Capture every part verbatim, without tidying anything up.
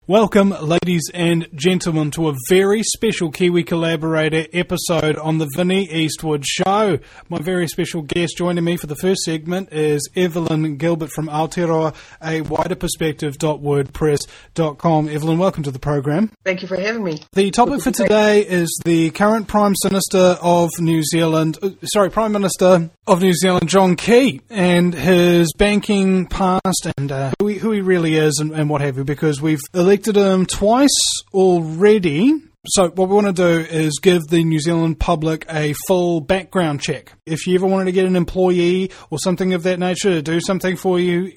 Welcome, ladies and gentlemen, to a very special Kiwi Collaborator episode on the Vinnie Eastwood Show. My very special guest joining me for the first segment is Evelyn Gilbert from Aotearoa, a wider perspective dot wordpress dot com. Evelyn, welcome to the program. Thank you for having me. The topic for today is the current Prime Minister of New Zealand, uh, sorry, Prime Minister of New Zealand, John Key, and his banking past and uh, who, he, who he really is and, and what have you, because we've elected him twice already. So what we want to do is give the New Zealand public a full background check. If you ever wanted to get an employee or something of that nature to do something for you,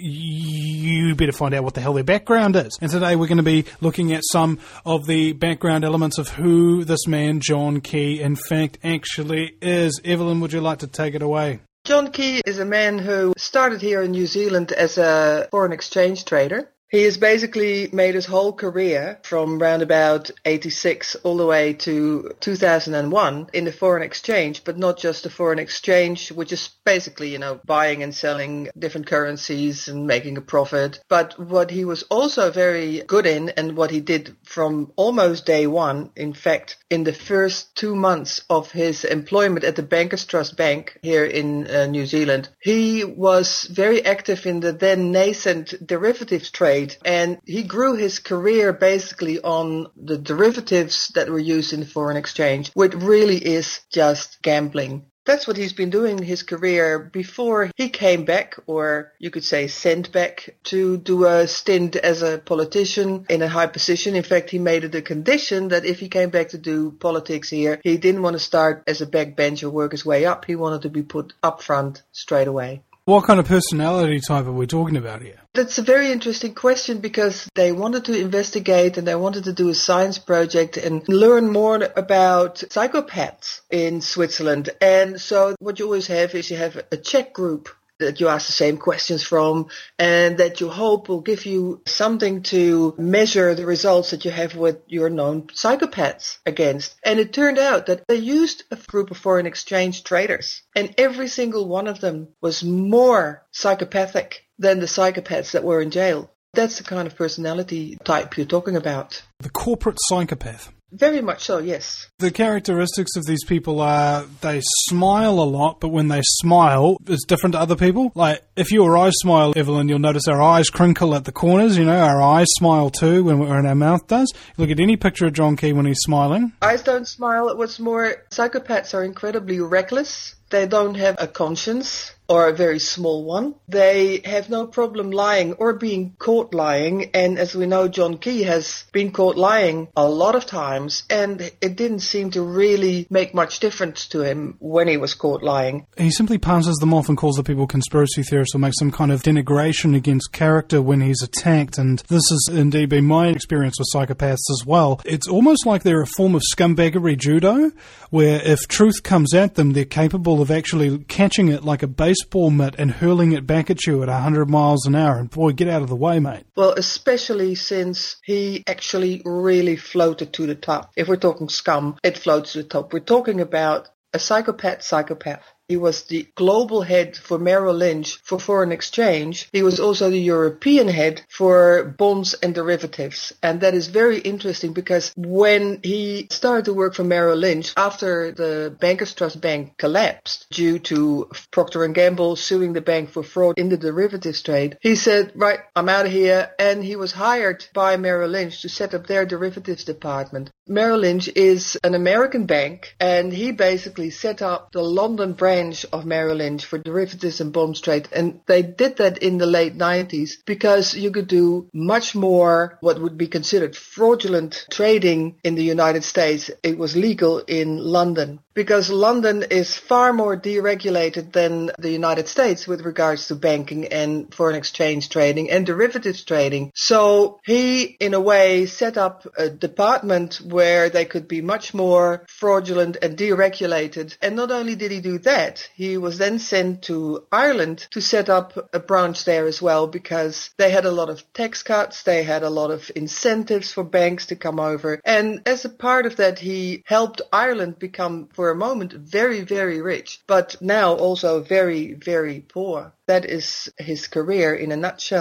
you better find out what the hell their background is. And today we're going to be looking at some of the background elements of who this man, John Key, in fact, actually is. Evelyn, would you like to take it away? John Key is a man who started here in New Zealand as a foreign exchange trader. He has basically made his whole career from round about eighty-six all the way to two thousand one in the foreign exchange, but not just the foreign exchange, which is basically, you know, buying and selling different currencies and making a profit. But what he was also very good in, and what he did from almost day one, in fact, in the first two months of his employment at the Bankers Trust Bank here in uh, New Zealand, he was very active in the then nascent derivatives trade. And he grew his career basically on the derivatives that were used in foreign exchange, which really is just gambling. That's what he's been doing his career before he came back, or you could say sent back, to do a stint as a politician in a high position. In fact, he made it a condition that if he came back to do politics here, he didn't want to start as a backbencher, work his way up. He wanted to be put up front straight away. What kind of personality type are we talking about here? That's a very interesting question, because they wanted to investigate and they wanted to do a science project and learn more about psychopaths in Switzerland. And so what you always have is you have a check group that you ask the same questions from, and that you hope will give you something to measure the results that you have with your known psychopaths against. And it turned out that they used a group of foreign exchange traders, and every single one of them was more psychopathic than the psychopaths that were in jail. That's the kind of personality type you're talking about. The corporate psychopath. Very much so, yes. The characteristics of these people are they smile a lot, but when they smile, it's different to other people. Like, if you or I smile, Evelyn, you'll notice our eyes crinkle at the corners. You know, our eyes smile too when, when our mouth does. Look at any picture of John Key when he's smiling. Eyes don't smile. What's more, psychopaths are incredibly reckless. They don't have a conscience, or a very small one. They have no problem lying or being caught lying. And as we know, John Key has been caught lying a lot of times, and it didn't seem to really make much difference to him when he was caught lying. He simply passes them off and calls the people conspiracy theorists, or makes some kind of denigration against character when he's attacked. And this has indeed been my experience with psychopaths as well. It's almost like they're a form of scumbaggery judo, where if truth comes at them, they're capable of actually catching it like a baseball mitt and hurling it back at you at one hundred miles an hour. And boy, get out of the way, mate. Well, especially since he actually really floated to the top. If we're talking scum, it floats to the top. We're talking about a psychopath psychopath. He was the global head for Merrill Lynch for foreign exchange. He was also the European head for bonds and derivatives. And that is very interesting, because when he started to work for Merrill Lynch after the Bankers Trust Bank collapsed due to Procter and Gamble suing the bank for fraud in the derivatives trade, he said, right, I'm out of here. And he was hired by Merrill Lynch to set up their derivatives department. Merrill Lynch is an American bank, and he basically set up the London branch of Merrill Lynch for derivatives and bonds trade. And they did that in the late nineties because you could do much more what would be considered fraudulent trading in the United States. It was legal in London, because London is far more deregulated than the United States with regards to banking and foreign exchange trading and derivatives trading. So he, in a way, set up a department where they could be much more fraudulent and deregulated. And not only did he do that, he was then sent to Ireland to set up a branch there as well, because they had a lot of tax cuts, they had a lot of incentives for banks to come over. And as a part of that, he helped Ireland become, for a moment, very, very rich, but now also very, very poor. That is his career in a nutshell.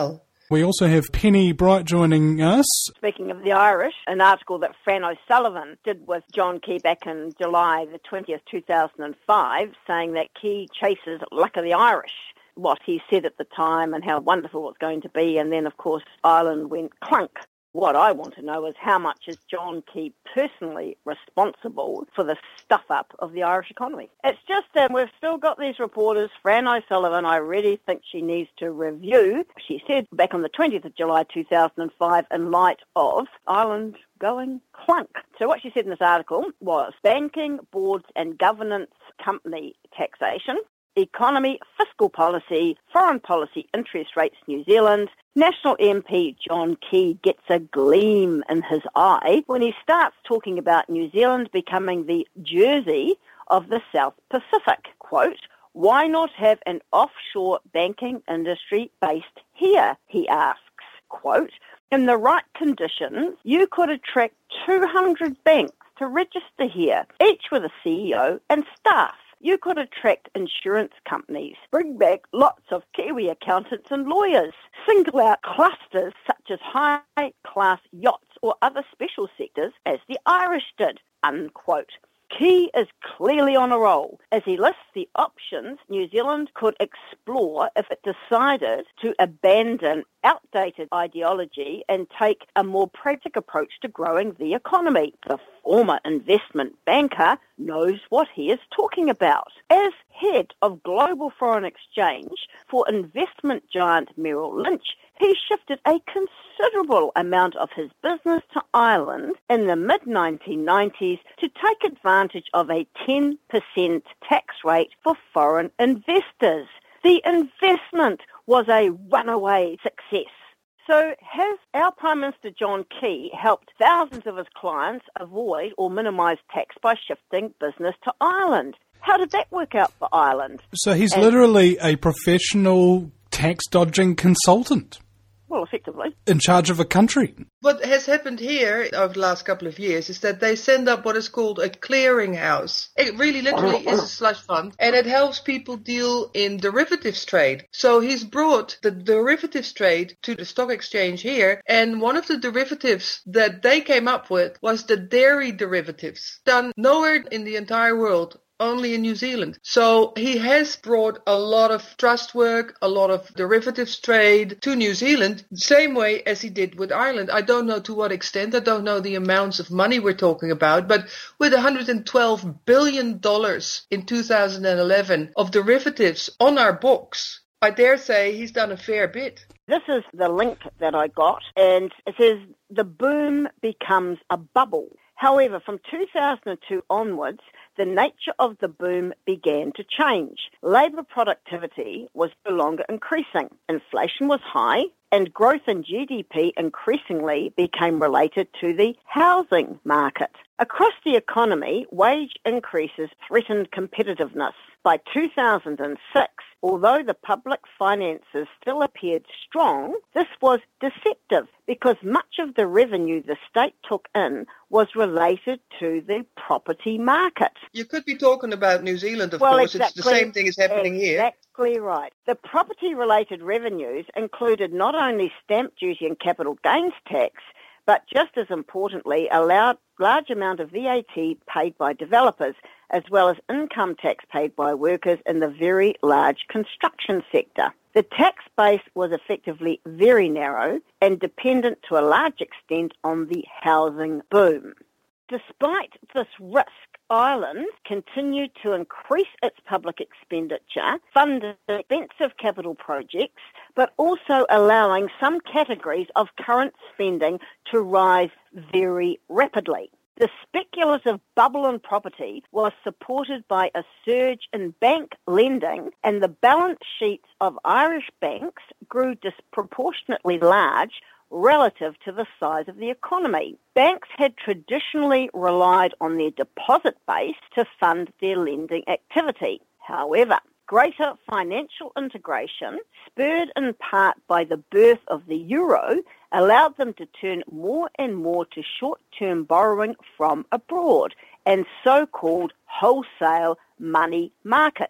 We also have Penny Bright joining us. Speaking of the Irish, an article that Fran O'Sullivan did with John Key back in July the twentieth, two thousand five, saying that Key chases luck of the Irish. What he said at the time and how wonderful it was going to be, and then, of course, Ireland went clunk. What I want to know is how much is John Key personally responsible for the stuff-up of the Irish economy? It's just that we've still got these reporters. Fran O'Sullivan, I really think she needs to review. She said back on the twentieth of July two thousand five, in light of Ireland going clunk. So what she said in this article was banking, boards and governance company taxation, economy, fiscal policy, foreign policy, interest rates, New Zealand. National M P John Key gets a gleam in his eye when he starts talking about New Zealand becoming the Jersey of the South Pacific. Quote, why not have an offshore banking industry based here, he asks. Quote, in the right conditions, you could attract two hundred banks to register here, each with a C E O and staff. You could attract insurance companies, bring back lots of Kiwi accountants and lawyers, single out clusters such as high-class yachts or other special sectors as the Irish did, unquote. Key is clearly on a roll as he lists the options New Zealand could explore if it decided to abandon outdated ideology and take a more practical approach to growing the economy. The former investment banker knows what he is talking about. As head of global foreign exchange for investment giant Merrill Lynch, he shifted a considerable amount of his business to Ireland in the mid nineteen nineties to take advantage of a ten percent tax rate for foreign investors. The investment was a runaway success. So has our Prime Minister John Key helped thousands of his clients avoid or minimise tax by shifting business to Ireland? How did that work out for Ireland? So he's and, literally a professional tax-dodging consultant. Well, effectively. In charge of a country. What has happened here over the last couple of years is that they send up what is called a clearinghouse. It really literally is a slush fund, and it helps people deal in derivatives trade. So he's brought the derivatives trade to the stock exchange here, and one of the derivatives that they came up with was the dairy derivatives, done nowhere in the entire world. Only in New Zealand. So he has brought a lot of trust work, a lot of derivatives trade to New Zealand, same way as he did with Ireland. I don't know to what extent, I don't know the amounts of money we're talking about, but with one hundred twelve billion dollars in two thousand eleven of derivatives on our books, I dare say he's done a fair bit. This is the link that I got, and it says the boom becomes a bubble. However, from two thousand two onwards, the nature of the boom began to change. Labour productivity was no longer increasing. Inflation was high, and growth in G D P increasingly became related to the housing market. Across the economy, wage increases threatened competitiveness. By two thousand six, although the public finances still appeared strong, this was deceptive because much of the revenue the state took in was related to the property market. You could be talking about New Zealand, of well, course. Exactly, it's the same thing is happening exactly here. Exactly right. The property-related revenues included not only stamp duty and capital gains tax, but just as importantly, a large amount of V A T paid by developers, as well as income tax paid by workers in the very large construction sector. The tax base was effectively very narrow and dependent to a large extent on the housing boom. Despite this risk, Ireland continued to increase its public expenditure, fund expensive capital projects, but also allowing some categories of current spending to rise very rapidly. The speculative bubble in property was supported by a surge in bank lending, and the balance sheets of Irish banks grew disproportionately large relative to the size of the economy. Banks had traditionally relied on their deposit base to fund their lending activity. However, greater financial integration, spurred in part by the birth of the euro, allowed them to turn more and more to short-term borrowing from abroad and so-called wholesale money markets.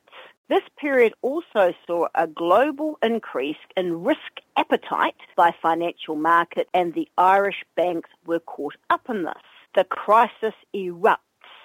This period also saw a global increase in risk appetite by financial markets, and the Irish banks were caught up in this. The crisis erupts.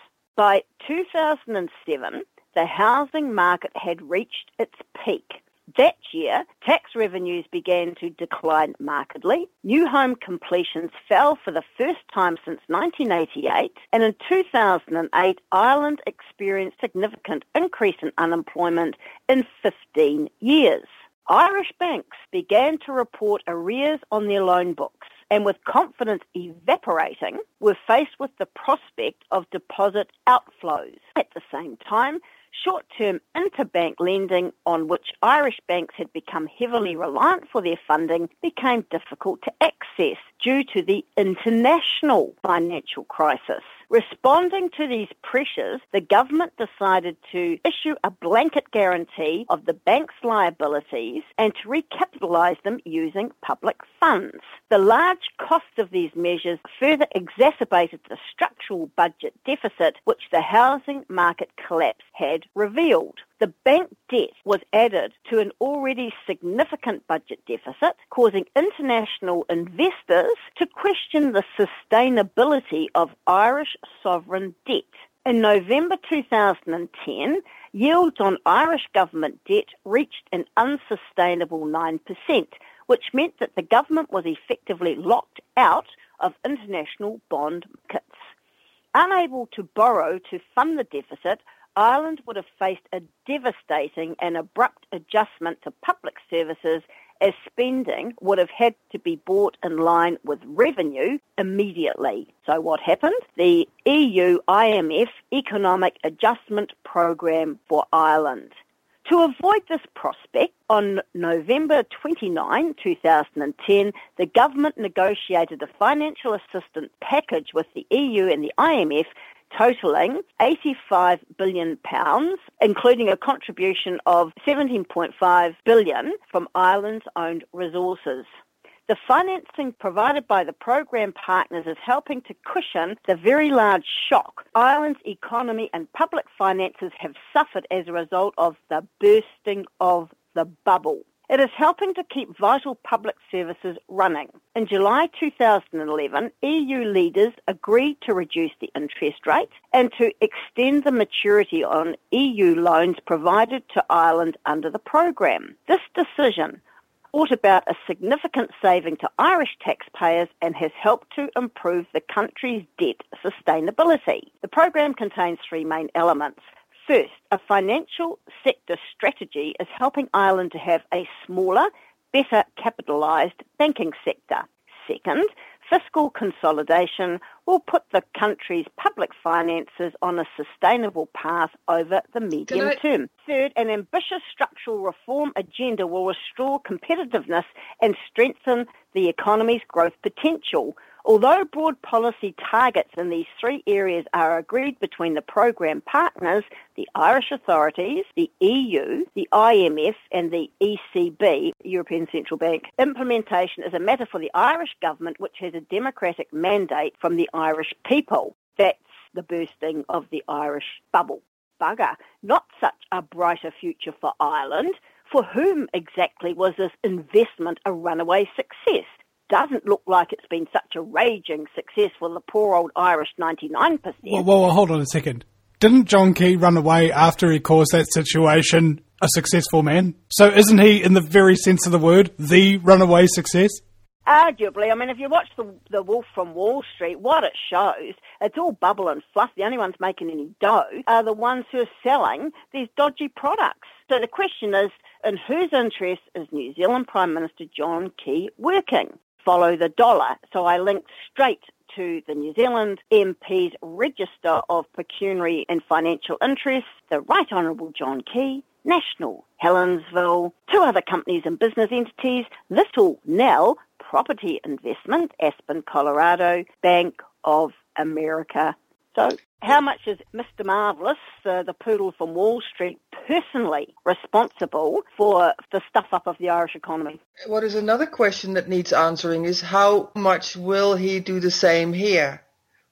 By two thousand seven, the housing market had reached its peak. That year, tax revenues began to decline markedly. New home completions fell for the first time since nineteen eighty-eight, and in two thousand eight, Ireland experienced a significant increase in unemployment in fifteen years. Irish banks began to report arrears on their loan books, and with confidence evaporating, were faced with the prospect of deposit outflows. At the same time, short-term interbank lending, on which Irish banks had become heavily reliant for their funding, became difficult to access due to the international financial crisis. Responding to these pressures, the government decided to issue a blanket guarantee of the bank's liabilities and to recapitalise them using public funds. The large cost of these measures further exacerbated the structural budget deficit which the housing market collapse had revealed. The bank debt was added to an already significant budget deficit, causing international investors to question the sustainability of Irish sovereign debt. In November two thousand ten, yields on Irish government debt reached an unsustainable nine percent, which meant that the government was effectively locked out of international bond markets. Unable to borrow to fund the deficit, Ireland would have faced a devastating and abrupt adjustment to public services, as spending would have had to be brought in line with revenue immediately. So what happened? The E U I M F Economic Adjustment Programme for Ireland. To avoid this prospect, on November twenty-ninth, two thousand ten, the government negotiated a financial assistance package with the E U and the I M F totalling eighty-five billion pounds, including a contribution of seventeen point five billion pounds from Ireland's owned resources. The financing provided by the programme partners is helping to cushion the very large shock Ireland's economy and public finances have suffered as a result of the bursting of the bubble. It is helping to keep vital public services running. In July two thousand eleven, E U leaders agreed to reduce the interest rate and to extend the maturity on E U loans provided to Ireland under the programme. This decision brought about a significant saving to Irish taxpayers and has helped to improve the country's debt sustainability. The programme contains three main elements. First, a financial sector strategy is helping Ireland to have a smaller, better capitalised banking sector. Second, fiscal consolidation will put the country's public finances on a sustainable path over the medium I... term. Third, an ambitious structural reform agenda will restore competitiveness and strengthen the economy's growth potential. Although broad policy targets in these three areas are agreed between the programme partners, the Irish authorities, the E U, the I M F and the E C B, European Central Bank, implementation is a matter for the Irish government, which has a democratic mandate from the Irish people. That's the bursting of the Irish bubble. Bugger, not such a brighter future for Ireland. For whom exactly was this investment a runaway success? Doesn't look like it's been such a raging success for the poor old Irish ninety-nine percent. Well, well, hold on a second. Didn't John Key run away after he caused that situation a successful man? So isn't he, in the very sense of the word, the runaway success? Arguably. I mean, if you watch the, the Wolf from Wall Street, what it shows, it's all bubble and fluff. The only ones making any dough are the ones who are selling these dodgy products. So the question is, in whose interest is New Zealand Prime Minister John Key working? Follow the dollar. So I linked straight to the New Zealand M P's Register of Pecuniary and Financial Interests, the Right Honourable John Key, National Helensville, two other companies and business entities, Little Nell Property Investment, Aspen, Colorado, Bank of America. So how much is Mister Marvellous, uh, the poodle from Wall Street, personally responsible for the stuff-up of the Irish economy? What is another question that needs answering is how much will he do the same here?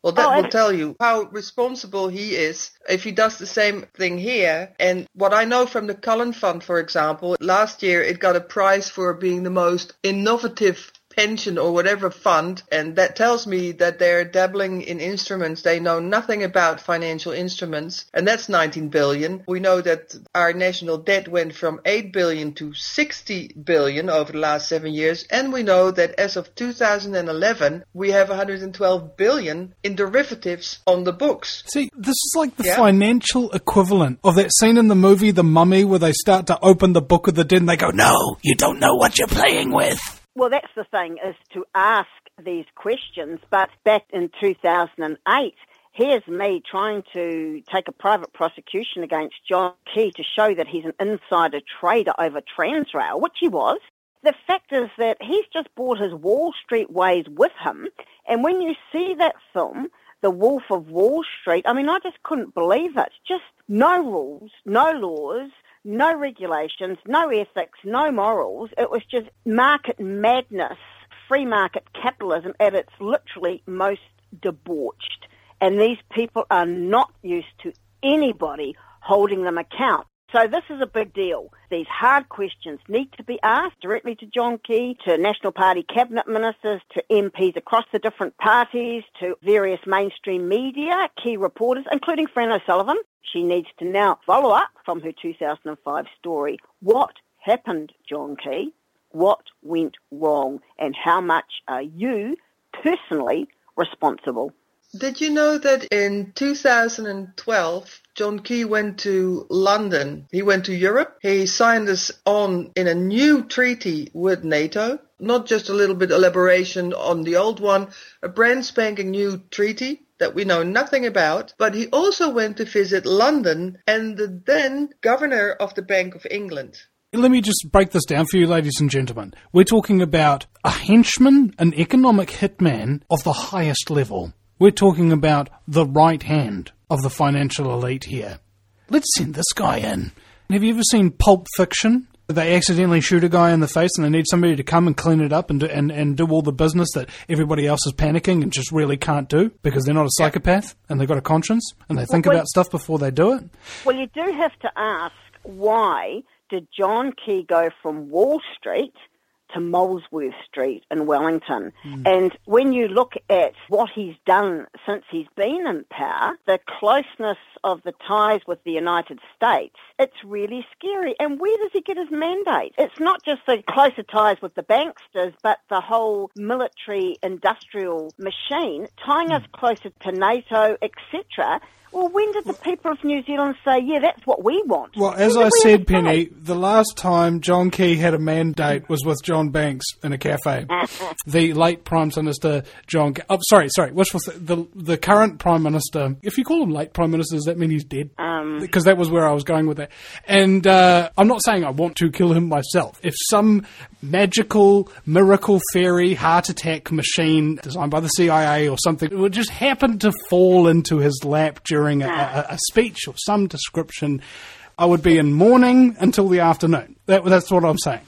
Well, that Oh, will tell you how responsible he is if he does the same thing here. And what I know from the Cullen Fund, for example, last year it got a prize for being the most innovative pension or whatever fund, and that tells me that they're dabbling in instruments. They know nothing about financial instruments, and that's nineteen billion. We know that our national debt went from eight billion to sixty billion over the last seven years, and we know that as of two thousand eleven we have one hundred twelve billion in derivatives on the books. See, this is like the Yeah. financial equivalent of that scene in the movie The Mummy where they start to open the Book of the Dead and they go, "No, you don't know what you're playing with." Well, that's the thing, is to ask these questions. But back in two thousand eight, here's me trying to take a private prosecution against John Key to show that he's an insider trader over Transrail, which he was. The fact is that he's just brought his Wall Street ways with him. And when you see that film, The Wolf of Wall Street, I mean, I just couldn't believe it. Just no rules, no laws, no regulations, no ethics, no morals. It was just market madness, free market capitalism at its literally most debauched. And these people are not used to anybody holding them account. So this is a big deal. These hard questions need to be asked directly to John Key, to National Party cabinet ministers, to M Ps across the different parties, to various mainstream media, key reporters, including Fran O'Sullivan. She needs to now follow up from her two thousand five story. What happened, John Key? What went wrong? And how much are you personally responsible? Did you know that in two thousand twelve, John Key went to London? He went to Europe. He signed us on in a new treaty with NATO. Not just a little bit elaboration on the old one, a brand spanking new treaty that we know nothing about. But he also went to visit London and the then governor of the Bank of England. Let me just break this down for you, ladies and gentlemen. We're talking about a henchman, an economic hitman of the highest level. We're talking about the right hand of the financial elite here. Let's send this guy in. Have you ever seen Pulp Fiction? They accidentally shoot a guy in the face and they need somebody to come and clean it up and do, and, and do all the business that everybody else is panicking and just really can't do because they're not a psychopath and they've got a conscience and they think well, about stuff before they do it. Well, you do have to ask, why did John Key go from Wall Street to Molesworth Street in Wellington? Mm. And when you look at what he's done since he's been in power, the closeness of the ties with the United States, it's really scary. And where does he get his mandate? It's not just the closer ties with the banksters, but the whole military-industrial machine tying mm. us closer to NATO, et cetera. Well, when did the people of New Zealand say, yeah, that's what we want? Well, as I said, Penny, the last time John Key had a mandate was with John Banks in a cafe. The late Prime Minister, John... Oh, sorry, sorry. Wishful th- the the current Prime Minister... If you call him late Prime Minister, does that mean he's dead? Um, because that was where I was going with that. And uh, I'm not saying I want to kill him myself. If some magical, miracle fairy heart attack machine designed by the C I A or something would just happen to fall into his lap during During a, a, a speech of some description, I would be in mourning until the afternoon. That, that's what I'm saying.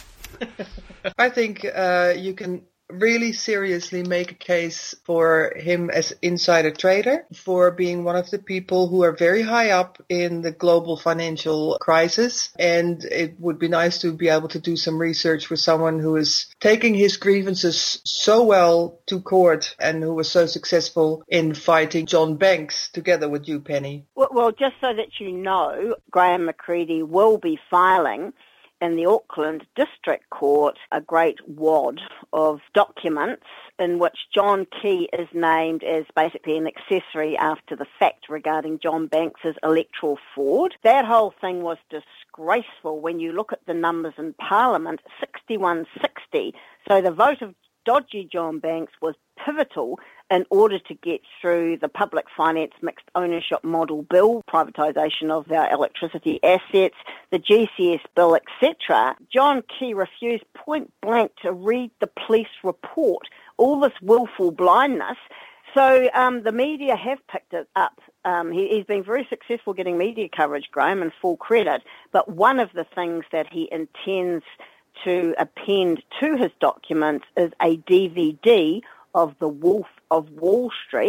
I think uh, you can really seriously make a case for him as insider trader, for being one of the people who are very high up in the global financial crisis. And it would be nice to be able to do some research with someone who is taking his grievances so well to court and who was so successful in fighting John Banks together with you, Penny. Well, well just so that you know, Graham McCready will be filing in the Auckland District Court a great wad of documents in which John Key is named as basically an accessory after the fact regarding John Banks's electoral fraud. That whole thing was disgraceful when you look at the numbers in Parliament, sixty-one sixty. So the vote of dodgy John Banks was pivotal in order to get through the public finance mixed ownership model bill, privatisation of our electricity assets, the G C S bill, et cetera. John Key refused point blank to read the police report. All this willful blindness. So um, the media have picked it up. Um, he, he's been very successful getting media coverage, Graham, and full credit. But one of the things that he intends to append to his documents is a D V D of The Wolf of Wall Street,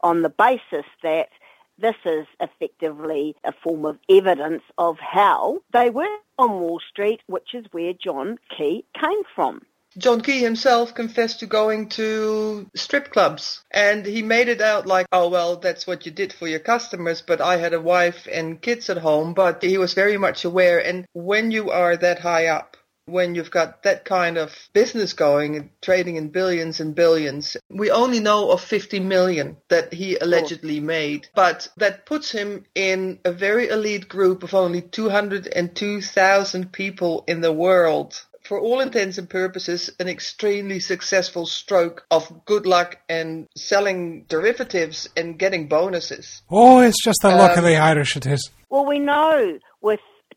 on the basis that this is effectively a form of evidence of how they were on Wall Street, which is where John Key came from. John Key himself confessed to going to strip clubs, and he made it out like, oh, well, that's what you did for your customers, but I had a wife and kids at home. But he was very much aware, and when you are that high up, when you've got that kind of business going and trading in billions and billions, we only know of fifty million that he allegedly made, but that puts him in a very elite group of only two hundred two thousand people in the world. For all intents and purposes, an extremely successful stroke of good luck and selling derivatives and getting bonuses. Oh, it's just the luck um, of the Irish, it is. Well, we know with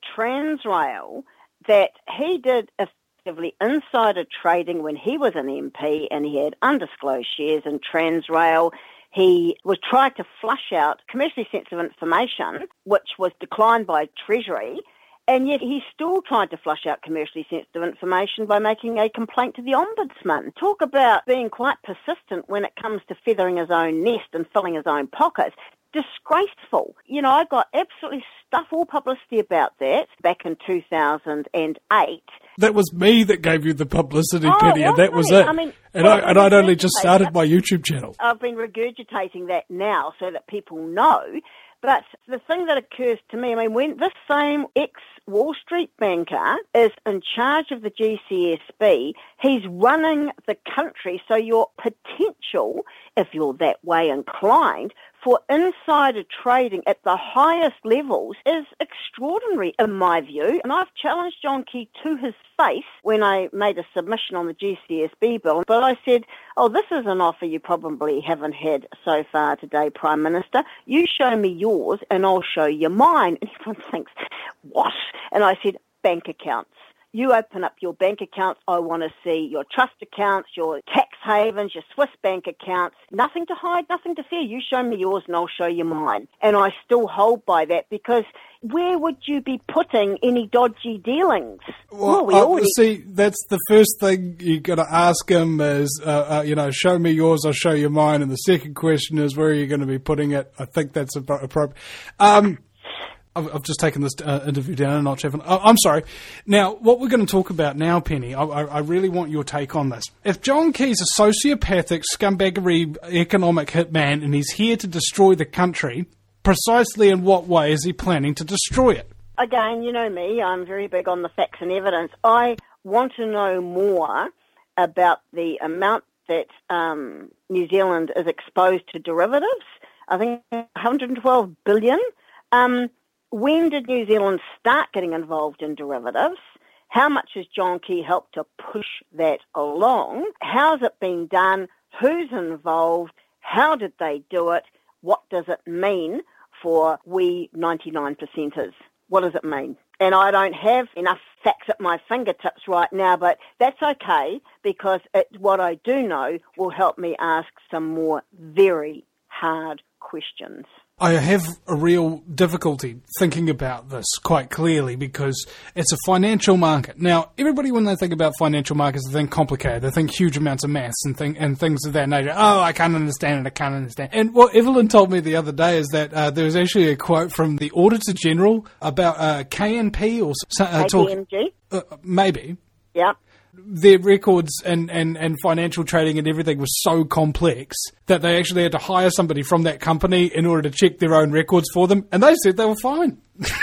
Transrail that he did effectively insider trading when he was an M P and he had undisclosed shares in Transrail. He was trying to flush out commercially sensitive information, which was declined by Treasury, and yet he's still trying to flush out commercially sensitive information by making a complaint to the Ombudsman. Talk about being quite persistent when it comes to feathering his own nest and filling his own pockets. Disgraceful. You know, I got absolutely stuff all publicity about that back in two thousand eight. That was me that gave you the publicity, Oh, Penny, and that was it. I mean, and, well, I, and I'd only just regurgitate started that. my YouTube channel. I've been regurgitating that now so that people know. But the thing that occurs to me, I mean, when this same ex-Wall Street banker is in charge of the G C S B, he's running the country, so your potential, if you're that way inclined, for insider trading at the highest levels is extraordinary in my view. And I've challenged John Key to his face when I made a submission on the G C S B bill. But I said, oh, this is an offer you probably haven't had so far today, Prime Minister. You show me yours and I'll show you mine. And everyone thinks, what? And I said, bank accounts. You open up your bank accounts. I want to see your trust accounts, your tax havens, your Swiss bank accounts. Nothing to hide, nothing to fear. You show me yours and I'll show you mine. And I still hold by that because where would you be putting any dodgy dealings? Well, we uh, already... see, that's the first thing you got to ask him is, uh, uh, you know, show me yours, I'll show you mine. And the second question is, where are you going to be putting it? I think that's appropriate. Um, I've, I've just taken this uh, interview down a notch, Evan. Uh, I'm sorry. Now, what we're going to talk about now, Penny, I, I, I really want your take on this. If John Key's a sociopathic, scumbaggery economic hitman and he's here to destroy the country, precisely in what way is he planning to destroy it? Again, you know me, I'm very big on the facts and evidence. I want to know more about the amount that um, New Zealand is exposed to derivatives. I think one hundred twelve billion. Um, when did New Zealand start getting involved in derivatives? How much has John Key helped to push that along? How's it been done? Who's involved? How did they do it? What does it mean for we ninety-nine percenters? What does it mean? And I don't have enough facts at my fingertips right now, but that's okay because it, what I do know will help me ask some more very hard questions. I have a real difficulty thinking about this quite clearly because it's a financial market. Now, everybody, when they think about financial markets, they think complicated. They think huge amounts of maths and, thing, and things of that nature. Oh, I can't understand it, I can't understand. And what Evelyn told me the other day is that uh, there was actually a quote from the Auditor General about uh, K N P or uh, K P M G? Uh, maybe. Yeah. Their records and, and, and financial trading and everything was so complex that they actually had to hire somebody from that company in order to check their own records for them, and they said they were fine.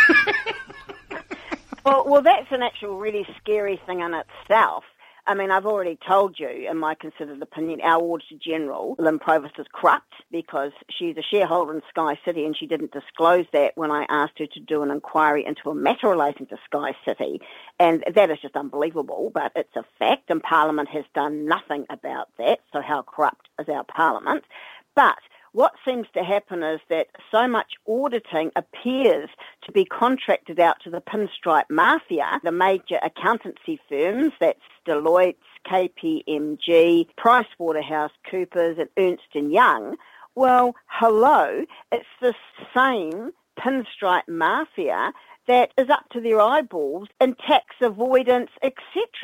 well, well, that's an actual really scary thing in itself. I mean, I've already told you, in my considered opinion, our Auditor General, Lynn Provost, is corrupt because she's a shareholder in Sky City and she didn't disclose that when I asked her to do an inquiry into a matter relating to Sky City. And that is just unbelievable, but it's a fact, and Parliament has done nothing about that, so how corrupt is our Parliament? But what seems to happen is that so much auditing appears to be contracted out to the pinstripe mafia, the major accountancy firms, that's Deloitte, K P M G, PricewaterhouseCoopers and Ernst and Young. Well, hello, it's the same pinstripe mafia that is up to their eyeballs in tax avoidance, et cetera.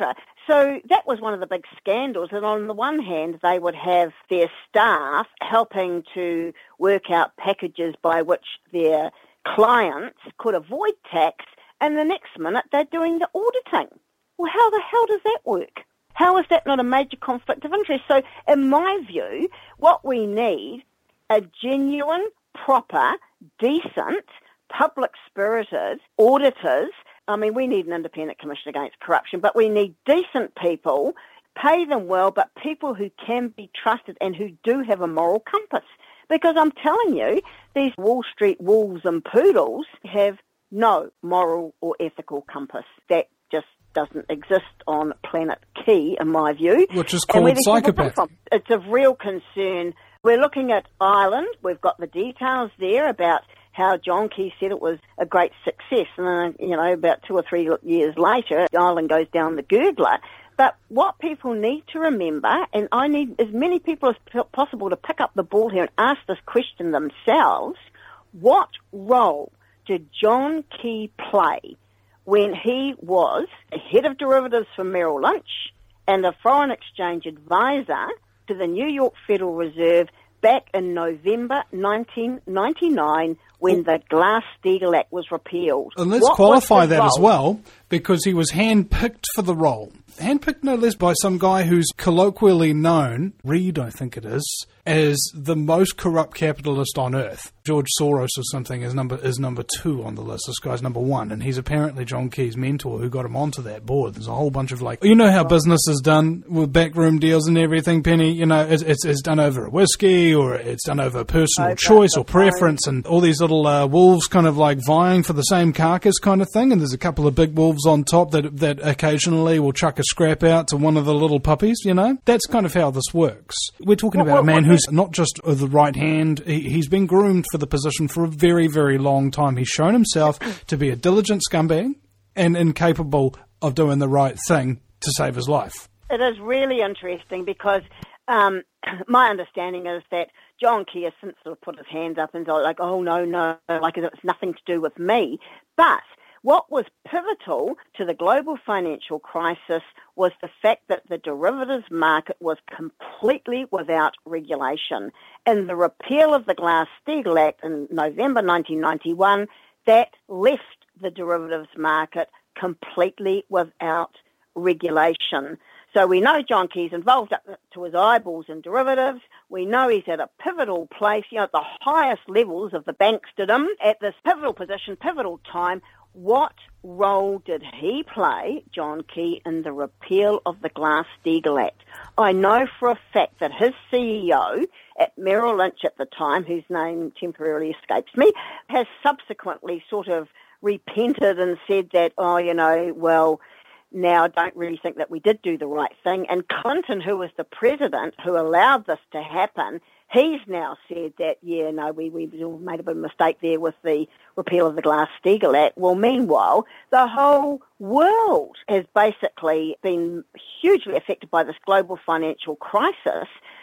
So that was one of the big scandals. And on the one hand, they would have their staff helping to work out packages by which their clients could avoid tax, and the next minute they're doing the auditing. Well, how the hell does that work? How is that not a major conflict of interest? So in my view, what we need are genuine, proper, decent, public-spirited auditors. I mean, we need an independent commission against corruption, but we need decent people, pay them well, but people who can be trusted and who do have a moral compass. Because I'm telling you, these Wall Street wolves and poodles have no moral or ethical compass. That just doesn't exist on planet Key, in my view. Which is called psychopath. It's of real concern. We're looking at Ireland. We've got the details there about how John Key said it was a great success. And then, you know, about two or three years later, Ireland goes down the gurgler. But what people need to remember, and I need as many people as possible to pick up the ball here and ask this question themselves, what role did John Key play when he was head of derivatives for Merrill Lynch and a foreign exchange advisor to the New York Federal Reserve back in November nineteen ninety-nine when the Glass-Steagall Act was repealed? And let's what qualify that role? as well, because he was handpicked for the role. Handpicked no less by some guy who's colloquially known, Reed I think it is, as the most corrupt capitalist on earth. George Soros or something is number is number two on the list. This guy's number one, and he's apparently John Key's mentor who got him onto that board. There's a whole bunch of like, you know how business is done with backroom deals and everything, Penny? You know, it's, it's, it's done over a whiskey, or it's done over personal Okay, choice or that's fine. preference, and all these little uh, wolves kind of like vying for the same carcass kind of thing, and there's a couple of big wolves on top that that occasionally will chuck a scrap out to one of the little puppies, you know? That's kind of how this works. We're talking Well, about a man well, who's not just of the right hand, he, he's been groomed for the position for a very, very long time. He's shown himself to be a diligent scumbag and incapable of doing the right thing to save his life. It is really interesting because um, my understanding is that John Key has since sort of put his hands up and like, oh, no, no, like it's nothing to do with me. But what was pivotal to the global financial crisis was the fact that the derivatives market was completely without regulation. And the repeal of the Glass-Steagall Act in November nineteen ninety-one, that left the derivatives market completely without regulation. So we know John Key's involved up to his eyeballs in derivatives. We know he's at a pivotal place, you know, at the highest levels of the banksterdom, at this pivotal position, pivotal time. What role did he play, John Key, in the repeal of the Glass-Steagall Act? I know for a fact that his C E O at Merrill Lynch at the time, whose name temporarily escapes me, has subsequently sort of repented and said that, oh, you know, well, now I don't really think that we did do the right thing. And Clinton, who was the president who allowed this to happen, he's now said that, yeah, no, we, we made a bit of a mistake there with the repeal of the Glass-Steagall Act. Well, meanwhile, the whole world has basically been hugely affected by this global financial crisis.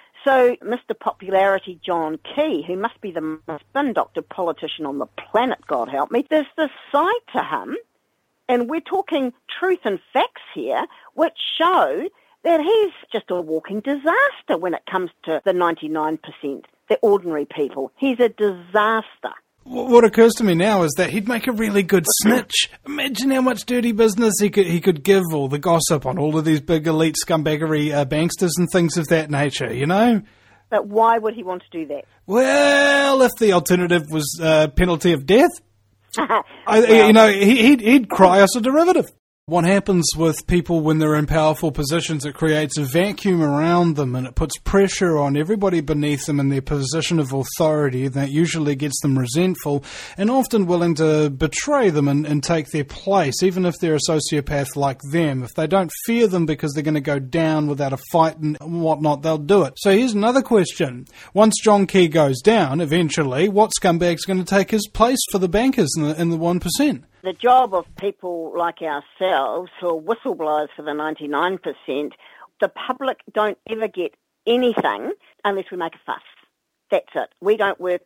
So Mister Popularity John Key, who must be the most spin-doctored politician on the planet, God help me, there's this side to him, and we're talking truth and facts here, which show that he's just a walking disaster when it comes to the ninety-nine percent, the ordinary people. He's a disaster. What occurs to me now is that he'd make a really good snitch. Imagine how much dirty business he could he could give, all the gossip on all of these big elite scumbaggery uh, banksters and things of that nature, you know? But why would he want to do that? Well, if the alternative was uh, penalty of death, I, well, you know, he, he'd, he'd cry us a derivative. What happens with people when they're in powerful positions, it creates a vacuum around them and it puts pressure on everybody beneath them in their position of authority. That usually gets them resentful and often willing to betray them and, and take their place, even if they're a sociopath like them. If they don't fear them because they're going to go down without a fight and whatnot, they'll do it. So here's another question. Once John Key goes down, eventually, what scumbag's going to take his place for the bankers in the, in the one percent? The job of people like ourselves who are whistleblowers for the ninety-nine percent, the public don't ever get anything unless we make a fuss. That's it. We don't work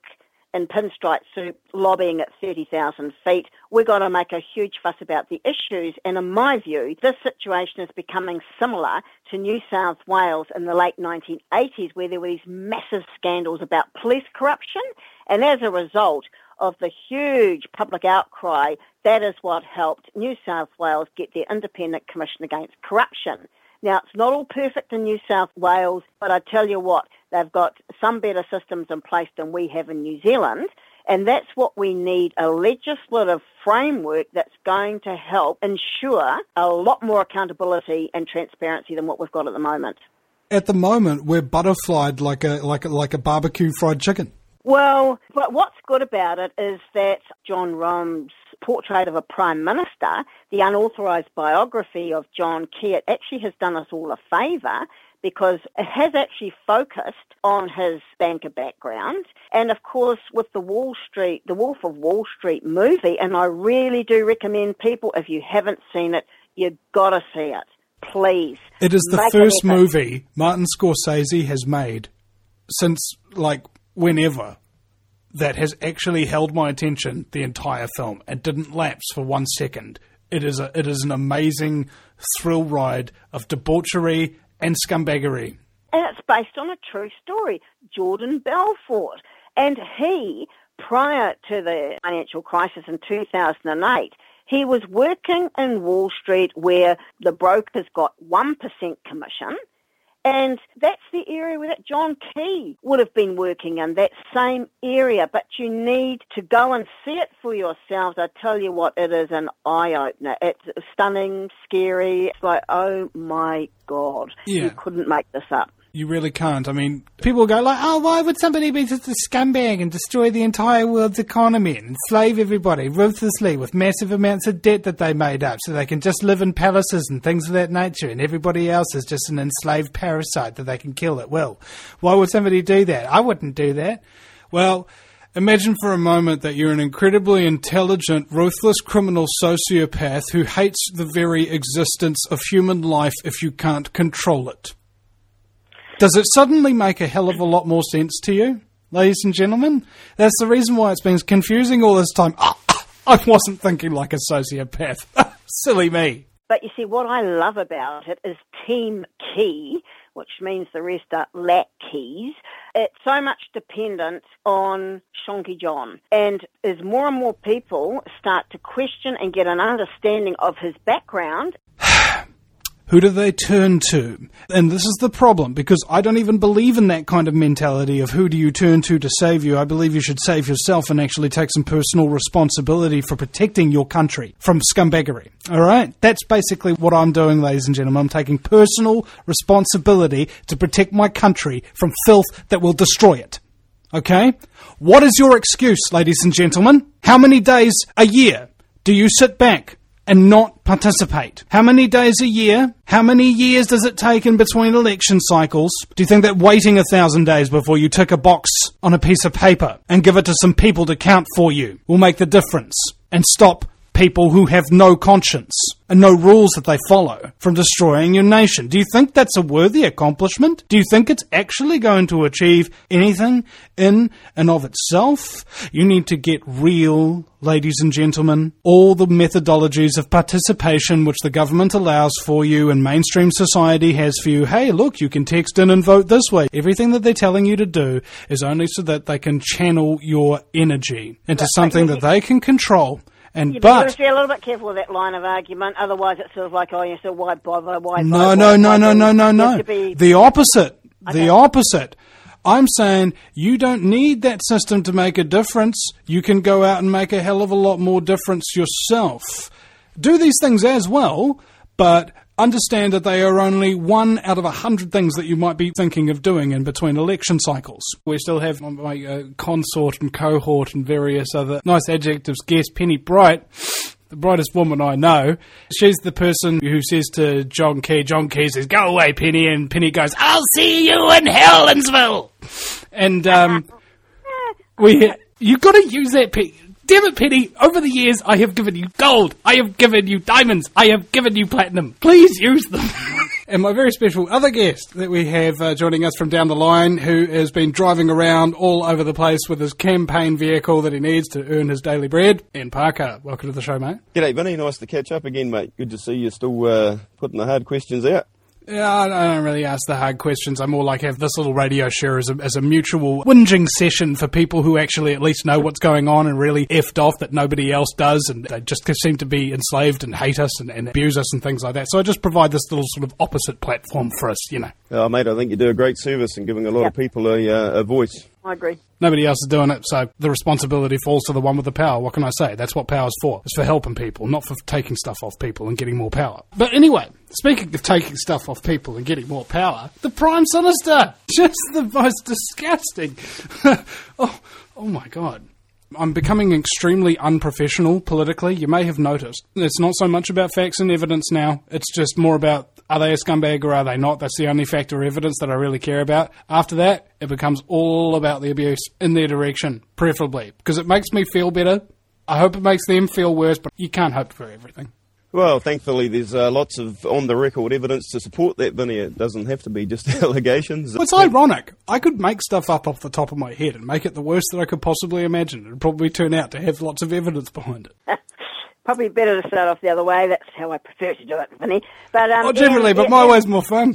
in pinstripe suit lobbying at thirty thousand feet. We've got to make a huge fuss about the issues. And in my view, this situation is becoming similar to New South Wales in the late nineteen eighties, where there were these massive scandals about police corruption. And as a result of the huge public outcry, that is what helped New South Wales get their Independent Commission Against Corruption. Now, it's not all perfect in New South Wales, but I tell you what, they've got some better systems in place than we have in New Zealand, and that's what we need, a legislative framework that's going to help ensure a lot more accountability and transparency than what we've got at the moment. At the moment, we're butterflied like a like a, like a barbecue fried chicken. Well, but what's good about it is that John Rome's portrait of a Prime Minister, the unauthorised biography of John Key, it actually has done us all a favour because it has actually focused on his banker background. And, of course, with the Wall Street, the Wolf of Wall Street movie, and I really do recommend people, if you haven't seen it, you've got to see it. Please. It is the first movie Martin Scorsese has made since, like, whenever, that has actually held my attention the entire film and didn't lapse for one second. It is a it is an amazing thrill ride of debauchery and scumbaggery. And it's based on a true story, Jordan Belfort. And he, prior to the financial crisis in two thousand eight, he was working in Wall Street where the brokers got one percent commission. And that's the area where that John Key would have been working in, that same area. But you need to go and see it for yourselves. I tell you what, it is an eye-opener. It's stunning, scary. It's like, oh, my God. Yeah. You couldn't make this up. You really can't. I mean, people go like, oh, why would somebody be such a scumbag and destroy the entire world's economy and enslave everybody ruthlessly with massive amounts of debt that they made up so they can just live in palaces and things of that nature and everybody else is just an enslaved parasite that they can kill at will. Why would somebody do that? I wouldn't do that. Well, imagine for a moment that you're an incredibly intelligent, ruthless criminal sociopath who hates the very existence of human life if you can't control it. Does it suddenly make a hell of a lot more sense to you, ladies and gentlemen? That's the reason why it's been confusing all this time. Oh, I wasn't thinking like a sociopath. Silly me. But you see, what I love about it is Team Key, which means the rest are lack keys. It's so much dependent on Shonky John. And as more and more people start to question and get an understanding of his background... Who do they turn to? And this is the problem, because I don't even believe in that kind of mentality of who do you turn to to save you. I believe you should save yourself and actually take some personal responsibility for protecting your country from scumbaggery. All right? That's basically what I'm doing, ladies and gentlemen. I'm taking personal responsibility to protect my country from filth that will destroy it. Okay? What is your excuse, ladies and gentlemen? How many days a year do you sit back and not participate? How many days a year? How many years does it take in between election cycles? Do you think that waiting a thousand days before you tick a box on a piece of paper and give it to some people to count for you will make the difference and stop people who have no conscience and no rules that they follow from destroying your nation? Do you think that's a worthy accomplishment? Do you think it's actually going to achieve anything in and of itself? You need to get real, ladies and gentlemen. All the methodologies of participation which the government allows for you and mainstream society has for you. Hey, look, you can text in and vote this way. Everything that they're telling you to do is only so that they can channel your energy into something that they can control. And yeah, but you've got to be a little bit careful with that line of argument, otherwise it's sort of like, oh, you so why bother, why no, bother, no, why, no, why no, no, no, no, no. Be... The opposite. Okay. The opposite. I'm saying you don't need that system to make a difference. You can go out and make a hell of a lot more difference yourself. Do these things as well, but understand that they are only one out of a hundred things that you might be thinking of doing in between election cycles. We still have my uh, consort and cohort and various other nice adjectives guest, Penny Bright, the brightest woman I know. She's the person who says to John Key, John Key says, go away, Penny, and Penny goes, I'll see you in Helensville. And um, we, you've got to use that, Penny. Damn it, Penny, over the years I have given you gold, I have given you diamonds, I have given you platinum. Please use them. and my very special other guest that we have uh, joining us from down the line, who has been driving around all over the place with his campaign vehicle that he needs to earn his daily bread. Ian Parker, welcome to the show, mate. G'day, Vinny. Nice to catch up again, mate. Good to see you still uh, putting the hard questions out. Yeah, I don't really ask the hard questions. I more like have this little radio show as a, as a mutual whinging session for people who actually at least know what's going on and really effed off that nobody else does, and they just seem to be enslaved and hate us and, and abuse us and things like that. So I just provide this little sort of opposite platform for us, you know. Oh, mate, I think you do a great service in giving a lot Yep. of people a, uh, a voice. I agree. Nobody else is doing it, so the responsibility falls to the one with the power. What can I say? That's what power's for. It's for helping people, not for taking stuff off people and getting more power. But anyway, speaking of taking stuff off people and getting more power, the Prime Sinister! Just the most disgusting. oh, oh my God. I'm becoming extremely unprofessional politically. You may have noticed. It's not so much about facts and evidence now. It's just more about, are they a scumbag or are they not? That's the only factor of evidence that I really care about. After that, it becomes all about the abuse in their direction, preferably. Because it makes me feel better. I hope it makes them feel worse, but you can't hope for everything. Well, thankfully, there's uh, lots of on-the-record evidence to support that, Vinny. It doesn't have to be just allegations. Well, it's ironic. I could make stuff up off the top of my head and make it the worst that I could possibly imagine. It would probably turn out to have lots of evidence behind it. Probably better to start off the other way. That's how I prefer to do it, Vinny. But, um, oh, generally, Ian, but my way's more fun.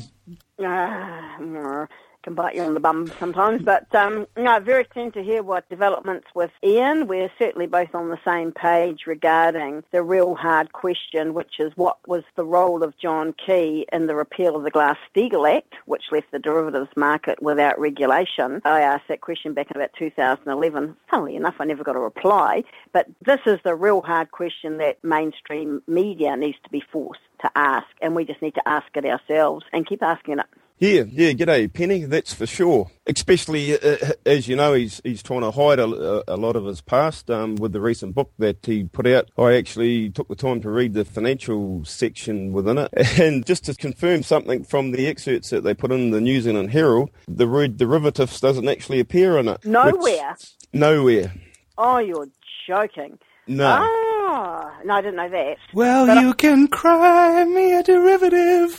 Uh, can bite you on the bum sometimes, but um, no, very keen to hear what developments with Ian. We're certainly both on the same page regarding the real hard question, which is what was the role of John Key in the repeal of the Glass-Steagall Act, which left the derivatives market without regulation. I asked that question back in about two thousand eleven. Funnily enough, I never got a reply, but this is the real hard question that mainstream media needs to be forced to ask, and we just need to ask it ourselves and keep asking it. Yeah, yeah, g'day, Penny, that's for sure. Especially, uh, as you know, he's he's trying to hide a, a lot of his past um, with the recent book that he put out. I actually took the time to read the financial section within it. And just to confirm something from the excerpts that they put in the New Zealand Herald, the word derivatives doesn't actually appear in it. Nowhere? Which, nowhere. Oh, you're joking. No. Oh, no, I didn't know that. Well, But you I- can cry me a derivative.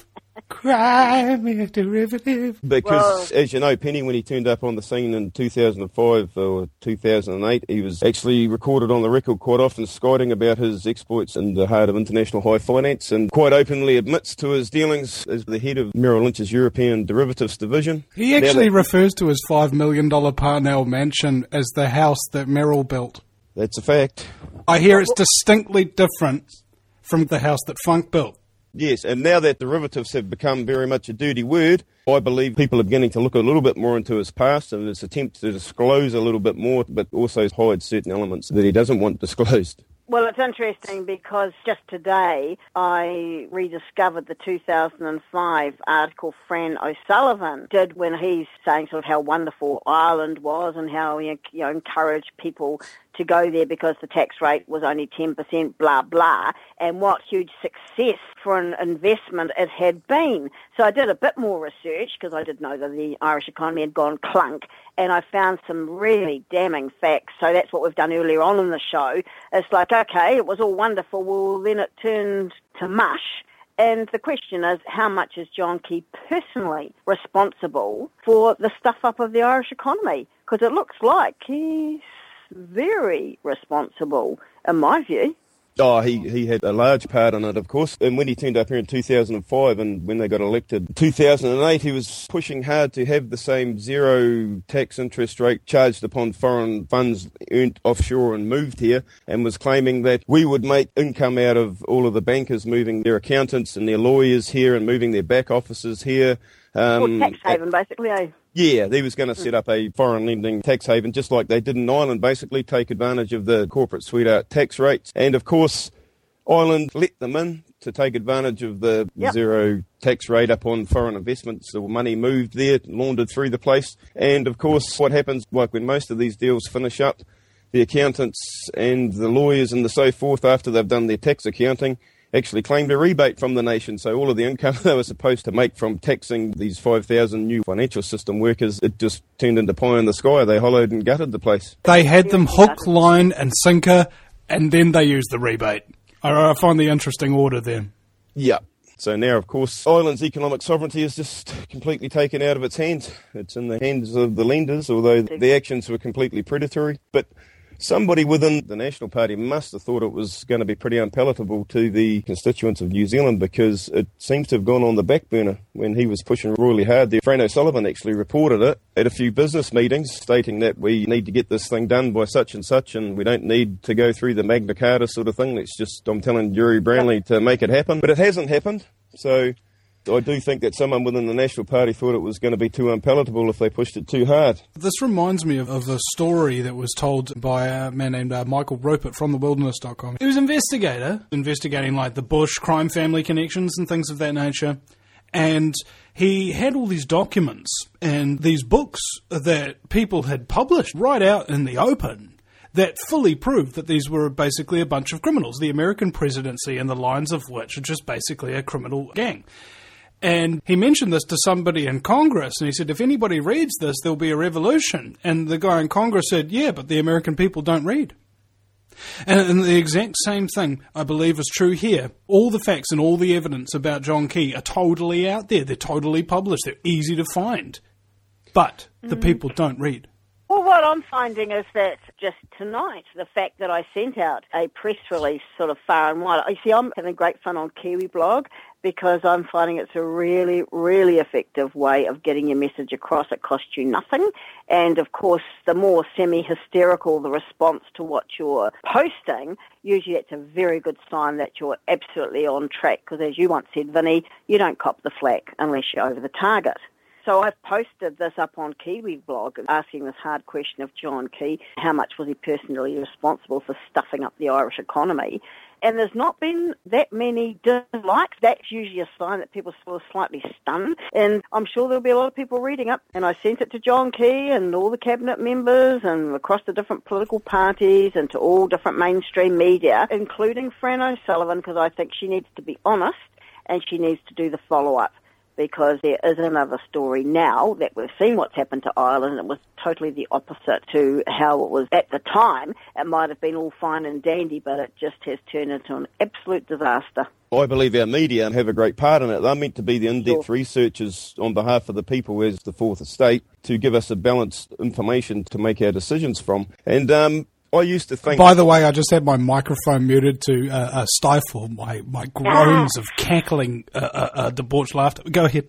Cry me a derivative. Because, Well- as you know, Penny, when he turned up on the scene in two thousand five or two thousand eight, he was actually recorded on the record quite often skiding about his exploits in the heart of international high finance, and quite openly admits to his dealings as the head of Merrill Lynch's European derivatives division. He actually refers to his five million dollars Parnell mansion as the house that Merrill built. That's a fact. I hear it's distinctly different from the house that Funk built. Yes, and now that derivatives have become very much a dirty word, I believe people are beginning to look a little bit more into his past and his attempt to disclose a little bit more, but also hide certain elements that he doesn't want disclosed. Well, it's interesting because just today I rediscovered the two thousand five article Fran O'Sullivan did when he's saying sort of how wonderful Ireland was and how he, you know, encouraged people to go there because the tax rate was only ten percent, blah, blah, and what huge success for an investment it had been. So I did a bit more research because I did know that the Irish economy had gone clunk, and I found some really damning facts. So that's what we've done earlier on in the show. It's like, okay, it was all wonderful, well, then it turned to mush. And the question is, how much is John Key personally responsible for the stuff-up of the Irish economy? Because it looks like he's very responsible, in my view. Oh, he, he had a large part in it, of course. And when he turned up here in two thousand five and when they got elected in two thousand eight, he was pushing hard to have the same zero tax interest rate charged upon foreign funds earned offshore and moved here, and was claiming that we would make income out of all of the bankers moving their accountants and their lawyers here and moving their back offices here. Well, Um, tax haven, basically, eh? Yeah, they was going to set up a foreign lending tax haven, just like they did in Ireland, basically take advantage of the corporate sweetheart tax rates. And, of course, Ireland let them in to take advantage of the Yep. zero tax rate upon foreign investments. The money moved there, laundered through the place. And, of course, what happens, like when most of these deals finish up, the accountants and the lawyers and the so forth, after they've done their tax accounting, actually claimed a rebate from the nation. So all of the income they were supposed to make from taxing these five thousand new financial system workers, it just turned into pie in the sky. They hollowed and gutted the place. They had them hook, line and sinker, and then they used the rebate. I, I find the interesting order there. Yeah. So now, of course, Ireland's economic sovereignty is just completely taken out of its hands. It's in the hands of the lenders, although the actions were completely predatory. But somebody within the National Party must have thought it was going to be pretty unpalatable to the constituents of New Zealand, because it seems to have gone on the back burner when he was pushing really hard there. Fran O'Sullivan actually reported it at a few business meetings, stating that we need to get this thing done by such and such, and we don't need to go through the Magna Carta sort of thing. It's just, I'm telling Jerry Brownlee to make it happen. But it hasn't happened, so I do think that someone within the National Party thought it was going to be too unpalatable if they pushed it too hard. This reminds me of, of a story that was told by a man named uh, Michael Rupert from the wilderness dot com. He was an investigator, investigating like the Bush crime family connections and things of that nature. And he had all these documents and these books that people had published right out in the open that fully proved that these were basically a bunch of criminals. The American presidency and the lines of which are just basically a criminal gang. And he mentioned this to somebody in Congress, and he said, if anybody reads this, there'll be a revolution. And the guy in Congress said, yeah, but the American people don't read. And, and the exact same thing, I believe, is true here. All the facts and all the evidence about John Key are totally out there. They're totally published. They're easy to find. But the mm. people don't read. Well, what I'm finding is that just tonight, the fact that I sent out a press release sort of far and wide. You see, I'm having great fun on Kiwi Blog because I'm finding it's a really, really effective way of getting your message across. It costs you nothing. And, of course, the more semi-hysterical the response to what you're posting, usually it's a very good sign that you're absolutely on track because, as you once said, Vinny, you don't cop the flack unless you're over the target. So I've posted this up on Kiwi Blog asking this hard question of John Key, how much was he personally responsible for stuffing up the Irish economy? And there's not been that many dislikes. That's usually a sign that people are slightly stunned. And I'm sure there'll be a lot of people reading it. And I sent it to John Key and all the cabinet members and across the different political parties and to all different mainstream media, including Fran O'Sullivan, because I think she needs to be honest and she needs to do the follow-up. Because there is another story now that we've seen what's happened to Ireland. It was totally the opposite to how it was at the time. It might have been all fine and dandy, but it just has turned into an absolute disaster. I believe our media have a great part in it. They're meant to be the in-depth sure. researchers on behalf of the people as the Fourth Estate to give us a balanced information to make our decisions from. And um I used to think... By the way, I just had my microphone muted to uh, uh, stifle my, my groans of cackling, uh, uh, uh, debauched laughter. Go ahead.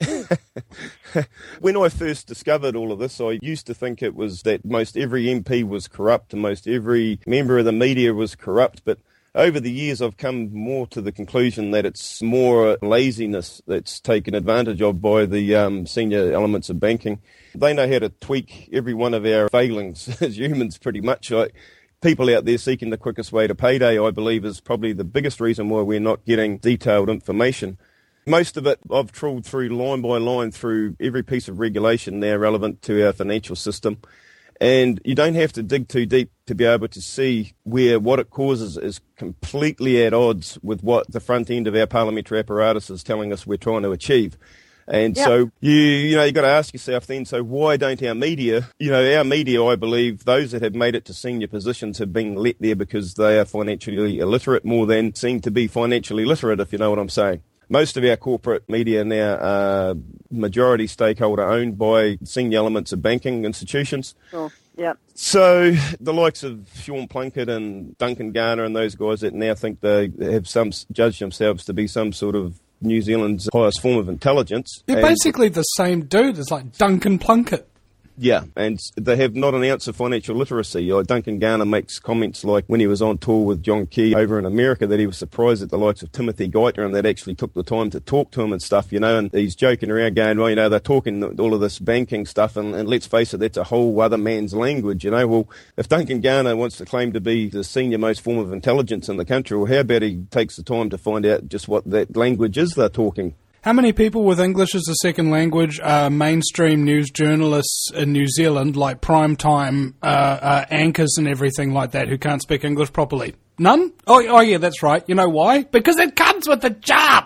When I first discovered all of this, I used to think it was that most every M P was corrupt and most every member of the media was corrupt, but over the years I've come more to the conclusion that it's more laziness that's taken advantage of by the um, senior elements of banking. They know how to tweak every one of our failings as humans pretty much. Like people out there seeking the quickest way to payday, I believe, is probably the biggest reason why we're not getting detailed information. Most of it I've trawled through line by line through every piece of regulation now relevant to our financial system. And you don't have to dig too deep to be able to see where what it causes is completely at odds with what the front end of our parliamentary apparatus is telling us we're trying to achieve. And yep. so, you you know, you've got to ask yourself then, so why don't our media, you know, our media, I believe, those that have made it to senior positions have been let there because they are financially illiterate more than seem to be financially literate, if you know what I'm saying. Most of our corporate media now are majority stakeholder owned by senior elements of banking institutions. Sure. Yeah. So the likes of Sean Plunkett and Duncan Garner and those guys that now think they have some judge themselves to be some sort of New Zealand's highest form of intelligence. They're basically the same dude as like Duncan Plunkett. Yeah, and they have not an ounce of financial literacy. Like Duncan Garner makes comments like when he was on tour with John Key over in America that he was surprised at the likes of Timothy Geithner and that actually took the time to talk to him and stuff, you know, and he's joking around going, well, you know, they're talking all of this banking stuff and, and let's face it, that's a whole other man's language, you know. Well, if Duncan Garner wants to claim to be the senior most form of intelligence in the country, well, how about he takes the time to find out just what that language is they're talking? How many people with English as a second language are mainstream news journalists in New Zealand, like primetime uh, uh, anchors and everything like that, who can't speak English properly? None? Oh, oh, yeah, that's right. You know why? Because it comes with the job.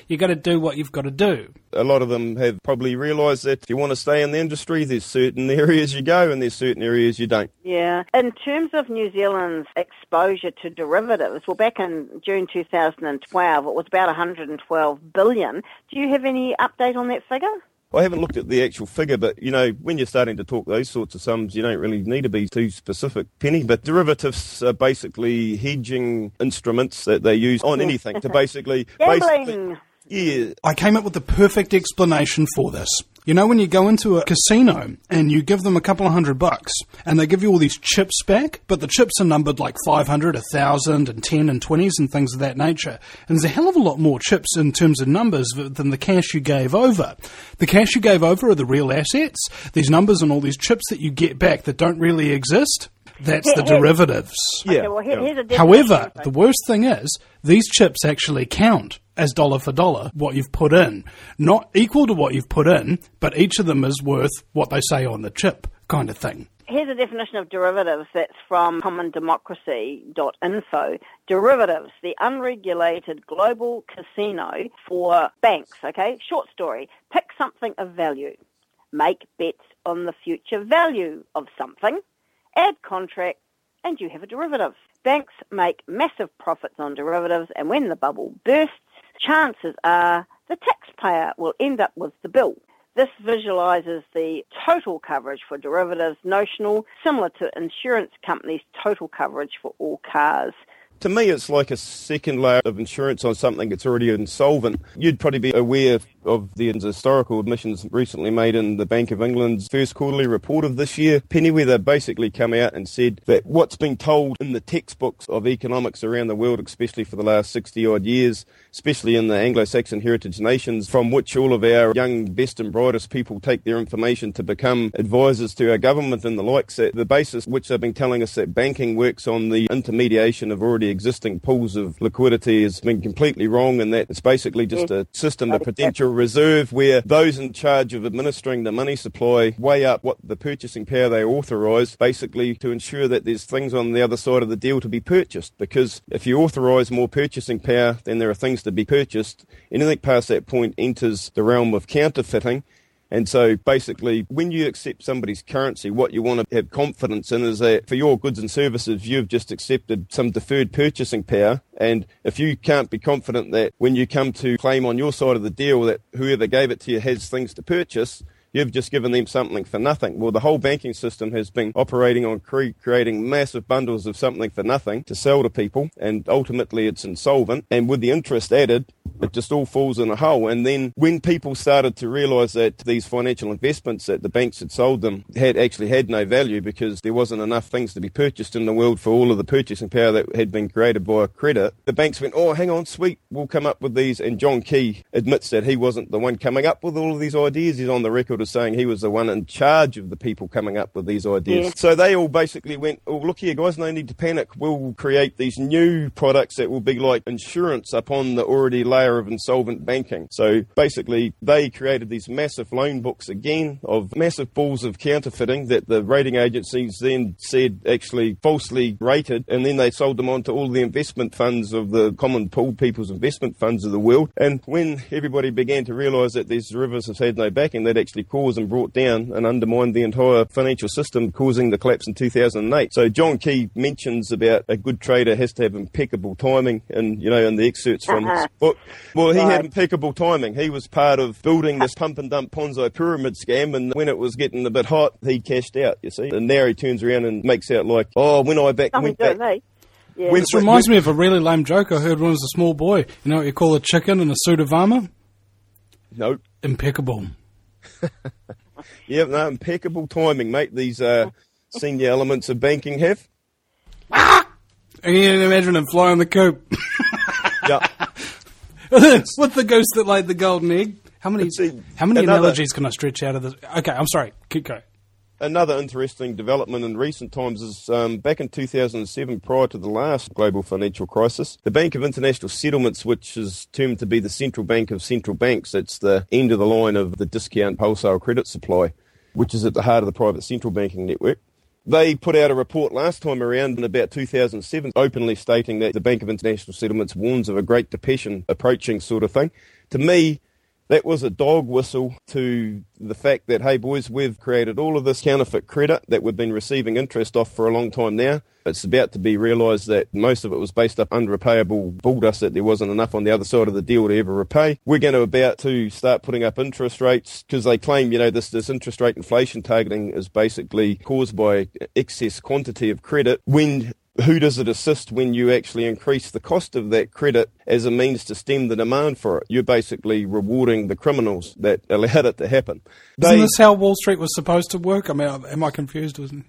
you got to do what you've got to do. A lot of them have probably realised that if you want to stay in the industry, there's certain areas you go and there's certain areas you don't. Yeah. In terms of New Zealand's exposure to derivatives, well, back in June two thousand twelve, it was about one hundred twelve billion dollars. Do you have any update on that figure? I haven't looked at the actual figure, but, you know, when you're starting to talk those sorts of sums, you don't really need to be too specific, Penny. But derivatives are basically hedging instruments that they use on anything to basically... Gambling! Yeah. I came up with the perfect explanation for this. You know, when you go into a casino and you give them a couple of hundred bucks and they give you all these chips back, but the chips are numbered like five hundred, one thousand, and ten and twenties and things of that nature. And there's a hell of a lot more chips in terms of numbers than the cash you gave over. The cash you gave over are the real assets. These numbers and all these chips that you get back that don't really exist, that's the derivatives. Yeah. Okay, well, here, here's a definition. However, the worst thing is, these chips actually count as dollar for dollar what you've put in. Not equal to what you've put in, but each of them is worth what they say on the chip, kind of thing. Here's a definition of derivatives that's from common democracy dot info. Derivatives, the unregulated global casino for banks, okay? Short story. Pick something of value. Make bets on the future value of something. Add contract, and you have a derivative. Banks make massive profits on derivatives, and when the bubble bursts, chances are the taxpayer will end up with the bill. This visualises the total coverage for derivatives notional, similar to insurance companies' total coverage for all cars. To me, it's like a second layer of insurance on something that's already insolvent. You'd probably be aware of the historical admissions recently made in the Bank of England's first quarterly report of this year, Penny, where they basically come out and said that what's been told in the textbooks of economics around the world, especially for the last sixty-odd years, especially in the Anglo-Saxon heritage nations, from which all of our young, best and brightest people take their information to become advisors to our government and the likes, that the basis which they've been telling us that banking works on the intermediation of already existing pools of liquidity has been completely wrong, and that it's basically just a system of potential reserve where those in charge of administering the money supply weigh up what the purchasing power they authorise, basically to ensure that there's things on the other side of the deal to be purchased. Because if you authorise more purchasing power, then there are things to be purchased. Anything past that point enters the realm of counterfeiting. And so basically, when you accept somebody's currency, what you want to have confidence in is that for your goods and services, you've just accepted some deferred purchasing power. And if you can't be confident that when you come to claim on your side of the deal that whoever gave it to you has things to purchase, you've just given them something for nothing. Well, the whole banking system has been operating on cre- creating massive bundles of something for nothing to sell to people, and ultimately it's insolvent. And with the interest added, it just all falls in a hole. And then when people started to realise that these financial investments that the banks had sold them had actually had no value because there wasn't enough things to be purchased in the world for all of the purchasing power that had been created by credit, the banks went, oh, hang on, sweet, we'll come up with these. And John Key admits that he wasn't the one coming up with all of these ideas. He's on the record as saying he was the one in charge of the people coming up with these ideas. Yeah. So they all basically went, oh, look here, guys, no need to panic. We'll create these new products that will be like insurance upon the already layer of insolvent banking. So basically, they created these massive loan books again of massive balls of counterfeiting that the rating agencies then said actually falsely rated, and then they sold them on to all the investment funds of the common pool people's investment funds of the world. And when everybody began to realise that these derivatives had no backing, they'd actually caused and brought down and undermined the entire financial system, causing the collapse in two thousand eight. So John Key mentions about a good trader has to have impeccable timing, and you know, in the excerpts from uh-huh. his book. Well, he right. had impeccable timing. He was part of building this pump and dump Ponzi pyramid scam, and when it was getting a bit hot, he cashed out, you see. And now he turns around and makes out like, oh, when I back, went back. Me. Yeah. This reminds me of a really lame joke I heard when I was a small boy. You know what you call a chicken in a suit of armour? Nope. Impeccable. Yeah, no, impeccable timing, mate. These uh, senior elements of banking have. Ah! I can imagine him flying the coop. Yeah. With the goose that laid the golden egg. How many See, how many another, analogies can I stretch out of this? Okay, I'm sorry. Keep going. Another interesting development in recent times is um, back in two thousand seven, prior to the last global financial crisis, the Bank of International Settlements, which is termed to be the central bank of central banks, it's the end of the line of the discount wholesale credit supply, which is at the heart of the private central banking network. They put out a report last time around in about two thousand seven, openly stating that the Bank of International Settlements warns of a Great Depression approaching sort of thing. To me, that was a dog whistle to the fact that, hey boys, we've created all of this counterfeit credit that we've been receiving interest off for a long time now. It's about to be realised that most of it was based up unrepayable bull dust, that there wasn't enough on the other side of the deal to ever repay. We're going to about to start putting up interest rates because they claim, you know, this, this interest rate inflation targeting is basically caused by excess quantity of credit. When who does it assist when you actually increase the cost of that credit as a means to stem the demand for it? You're basically rewarding the criminals that allowed it to happen. Isn't They, this how Wall Street was supposed to work? I mean, am I confused? Wasn't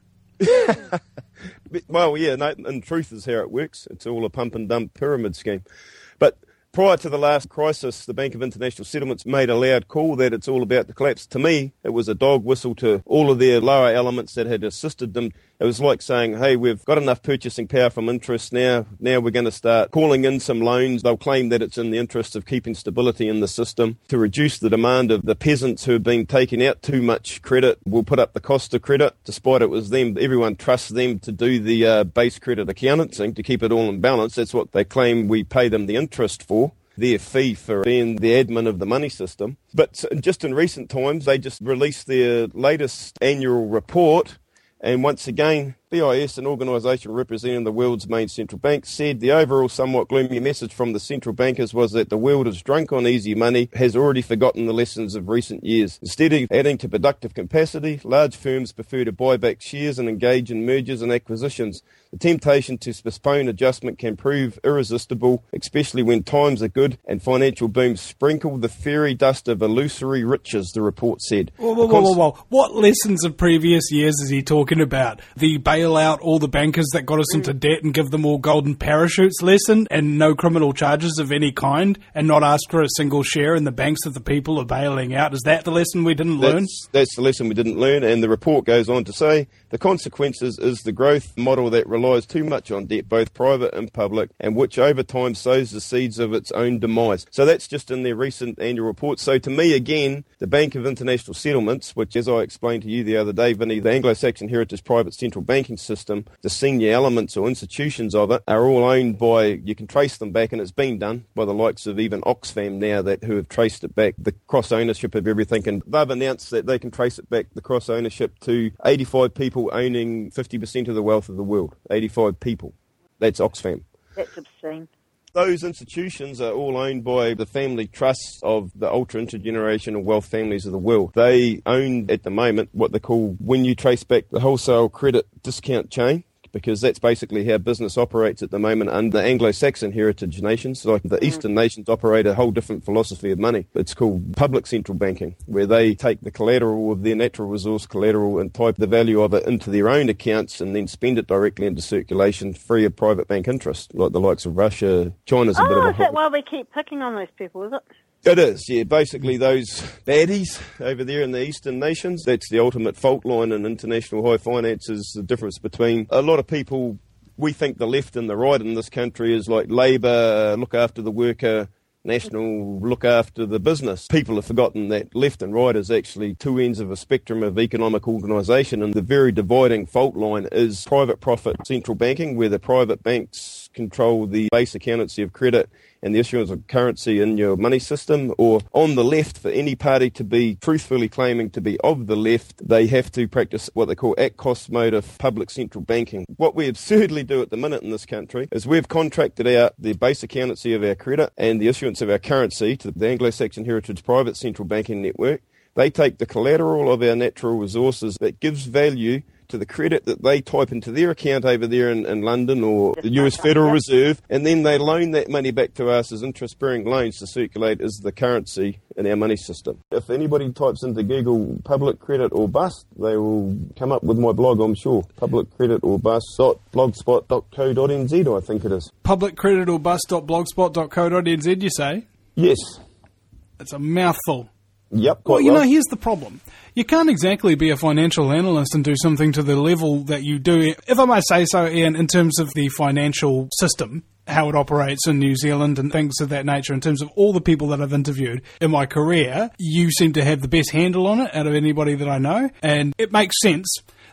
Well, yeah, no, in truth is how it works. It's all a pump and dump pyramid scheme. But prior to the last crisis, the Bank of International Settlements made a loud call that it's all about to collapse. To me, it was a dog whistle to all of their lower elements that had assisted them. It was like saying, hey, we've got enough purchasing power from interest now. Now we're going to start calling in some loans. They'll claim that it's in the interest of keeping stability in the system to reduce the demand of the peasants who have been taking out too much credit. We'll put up the cost of credit, despite it was them. Everyone trusts them to do the uh, base credit accounting to keep it all in balance. That's what they claim we pay them the interest for. Their fee for being the admin of the money system. But just in recent times, they just released their latest annual report. And once again, B I S, an organisation representing the world's main central banks, said the overall somewhat gloomy message from the central bankers was that the world is drunk on easy money, has already forgotten the lessons of recent years. Instead of adding to productive capacity, large firms prefer to buy back shares and engage in mergers and acquisitions. The temptation to postpone adjustment can prove irresistible, especially when times are good and financial booms sprinkle the fairy dust of illusory riches, the report said. Whoa, whoa, whoa, whoa, whoa. What lessons of previous years is he talking about? The bail out all the bankers that got us into debt and give them all golden parachutes lesson and no criminal charges of any kind and not ask for a single share in the banks that the people are bailing out? Is that the lesson we didn't learn? That's, that's the lesson we didn't learn, and the report goes on to say the consequences is the growth model that relies too much on debt, both private and public, and which over time sows the seeds of its own demise. So that's just in their recent annual report. So to me, again, the Bank of International Settlements, which, as I explained to you the other day, Vinny, the Anglo-Saxon Heritage Private Central Banking System, the senior elements or institutions of it are all owned by, you can trace them back, and it's been done by the likes of even Oxfam now, that who have traced it back, the cross-ownership of everything, and they've announced that they can trace it back, the cross-ownership, to eighty-five people owning fifty percent of the wealth of the world. eighty-five people. That's Oxfam. That's obscene. Those institutions are all owned by the family trusts of the ultra-intergenerational wealth families of the world. They own, at the moment, what they call, when you trace back the wholesale credit discount chain, because that's basically how business operates at the moment under Anglo-Saxon heritage nations. Like the Eastern nations operate a whole different philosophy of money. It's called public central banking, where they take the collateral of their natural resource collateral and type the value of it into their own accounts and then spend it directly into circulation free of private bank interest, like the likes of Russia. China's a oh, bit of a... is that why we keep picking on those people, is it? It is, yeah. Basically, those baddies over there in the Eastern nations, that's the ultimate fault line in international high finance, is the difference between a lot of people. We think the left and the right in this country is like Labour, look after the worker, National, look after the business. People have forgotten that left and right is actually two ends of a spectrum of economic organisation, and the very dividing fault line is private profit central banking, where the private banks control the base accountancy of credit and the issuance of currency in your money system. Or on the left, for any party to be truthfully claiming to be of the left, they have to practice what they call at cost motive public central banking. What we absurdly do at the minute in this country is we've contracted out the base accountancy of our credit and the issuance of our currency to the Anglo-Saxon Heritage Private Central Banking Network. They take the collateral of our natural resources that gives value to the credit that they type into their account over there in, in London or the U S Federal Reserve, and then they loan that money back to us as interest-bearing loans to circulate as the currency in our money system. If anybody types into Google public credit or bust, they will come up with my blog, I'm sure. public credit or bust dot blogspot dot co dot n z, I think it is. public credit or bust dot blogspot dot co dot n z, you say? Yes. It's a mouthful. Yep. Well, you well. know, here's the problem. You can't exactly be a financial analyst and do something to the level that you do, if I might say so, Ian, in terms of the financial system, how it operates in New Zealand and things of that nature. In terms of all the people that I've interviewed in my career, you seem to have the best handle on it out of anybody that I know. And it makes sense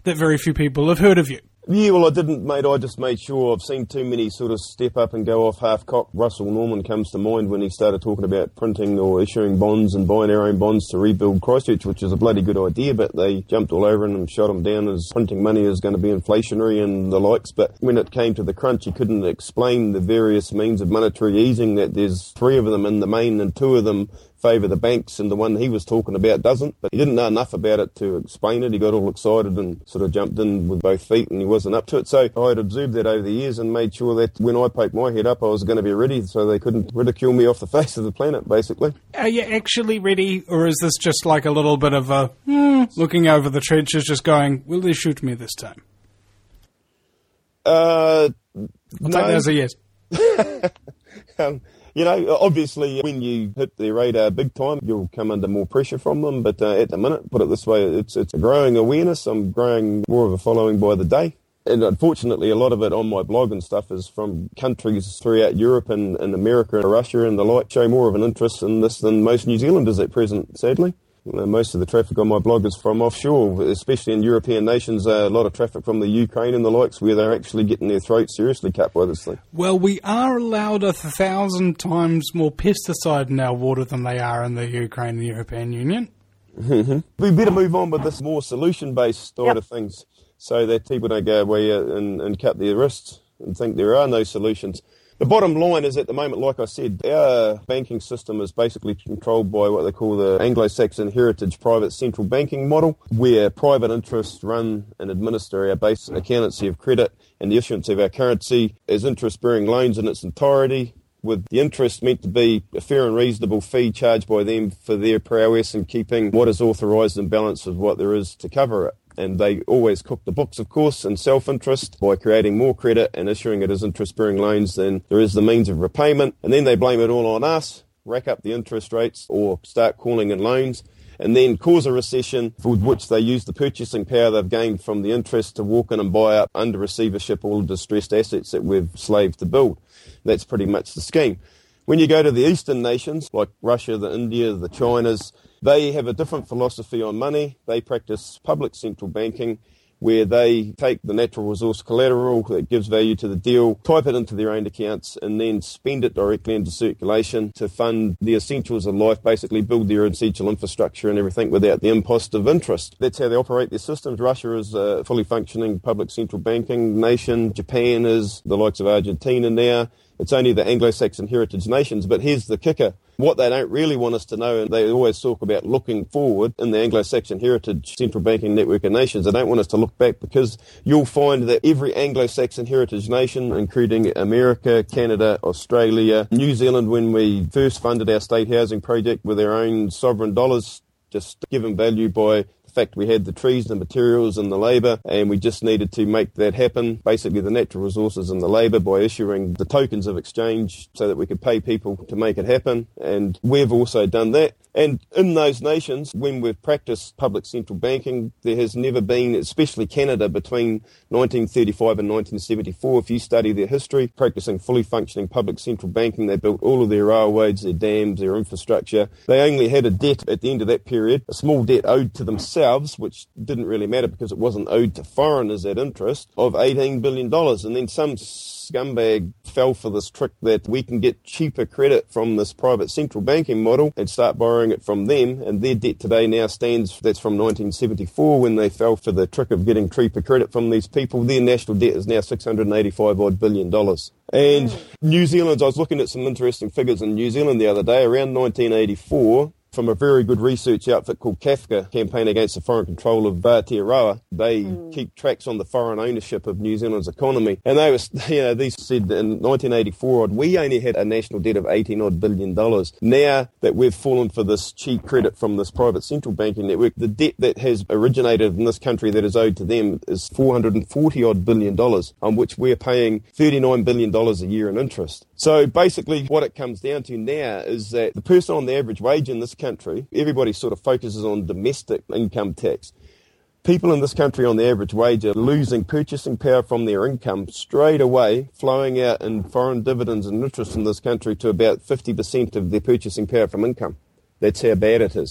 that very few people have heard of you. Yeah, well, I didn't, mate. I just made sure. I've seen too many sort of step up and go off half-cocked. Russell Norman comes to mind when he started talking about printing or issuing bonds and buying our own bonds to rebuild Christchurch, which is a bloody good idea, but they jumped all over him and shot him down as printing money is going to be inflationary and the likes. But when it came to the crunch, he couldn't explain the various means of monetary easing, that there's three of them in the main and two of them favour the banks, and the one he was talking about doesn't. But he didn't know enough about it to explain it. He got all excited and sort of jumped in with both feet, and he wasn't up to it. So I had observed that over the years and made sure that when I poked my head up, I was going to be ready, so they couldn't ridicule me off the face of the planet, basically. Are you actually ready, or is this just like a little bit of a hmm, looking over the trenches, just going, will they shoot me this time? Uh, I'll no. take that as a yes. um, You know, obviously, when you hit their radar big time, you'll come under more pressure from them. But uh, at the minute, put it this way, it's it's a growing awareness. I'm growing more of a following by the day. And unfortunately, a lot of it on my blog and stuff is from countries throughout Europe and, and America and Russia and the like, show more of an interest in this than most New Zealanders at present, sadly. Uh, most of the traffic on my blog is from offshore, especially in European nations. Uh, a lot of traffic from the Ukraine and the likes, where they're actually getting their throats seriously cut by this thing. Well, we are allowed a thousand times more pesticide in our water than they are in the Ukraine and the European Union. Mm-hmm. We better move on with this more solution-based side yep. of things, so that people don't go away and, and cut their wrists and think there are no solutions. The bottom line is, at the moment, like I said, our banking system is basically controlled by what they call the Anglo-Saxon heritage private central banking model, where private interests run and administer our base accountancy of credit and the issuance of our currency as interest-bearing loans in its entirety, with the interest meant to be a fair and reasonable fee charged by them for their prowess in keeping what is authorised in balance with what there is to cover it. And they always cook the books, of course, in self-interest by creating more credit and issuing it as interest-bearing loans than there is the means of repayment. And then they blame it all on us, rack up the interest rates or start calling in loans, and then cause a recession for which they use the purchasing power they've gained from the interest to walk in and buy up under receivership all the distressed assets that we've slaved to build. That's pretty much the scheme. When you go to the eastern nations, like Russia, the India, the Chinas, they have a different philosophy on money. They practice public central banking, where they take the natural resource collateral that gives value to the deal, type it into their own accounts, and then spend it directly into circulation to fund the essentials of life, basically build their essential infrastructure and everything without the impost of interest. That's how they operate their systems. Russia is a fully functioning public central banking nation. Japan is the likes of Argentina now. It's only the Anglo-Saxon heritage nations. But here's the kicker. What they don't really want us to know, and they always talk about looking forward in the Anglo-Saxon heritage central banking network of nations, they don't want us to look back, because you'll find that every Anglo-Saxon heritage nation, including America, Canada, Australia, New Zealand, when we first funded our state housing project with our own sovereign dollars, just given value by the fact we had the trees, the materials and the labour, and we just needed to make that happen, basically the natural resources and the labour, by issuing the tokens of exchange so that we could pay people to make it happen. And we've also done that. And in those nations, when we've practiced public central banking, there has never been, especially Canada, between nineteen thirty-five and nineteen seventy-four, if you study their history, practicing fully functioning public central banking, they built all of their railways, their dams, their infrastructure. They only had a debt at the end of that period, a small debt owed to themselves, which didn't really matter because it wasn't owed to foreigners at interest, of eighteen billion dollars. And then some scumbag fell for this trick that we can get cheaper credit from this private central banking model and start borrowing it from them, and their debt today now stands, that's from nineteen seventy-four, when they fell for the trick of getting cheaper credit from these people. Their national debt is now six hundred eighty-five odd billion dollars. And mm. New Zealand, I was looking at some interesting figures in New Zealand the other day, around nineteen eighty-four, from a very good research outfit called CAFCA, Campaign Against the Foreign Control of Aotearoa. They mm. keep tracks on the foreign ownership of New Zealand's economy. And they was, you know, these said in nineteen eighty-four, we only had a national debt of eighteen odd billion dollars. Now that we've fallen for this cheap credit from this private central banking network, the debt that has originated in this country that is owed to them is four hundred forty odd billion dollars, on which we're paying thirty-nine billion dollars a year in interest. So basically what it comes down to now is that the person on the average wage in this country, everybody sort of focuses on domestic income tax. People in this country on the average wage are losing purchasing power from their income straight away, flowing out in foreign dividends and interest in this country to about fifty percent of their purchasing power from income. That's how bad it is.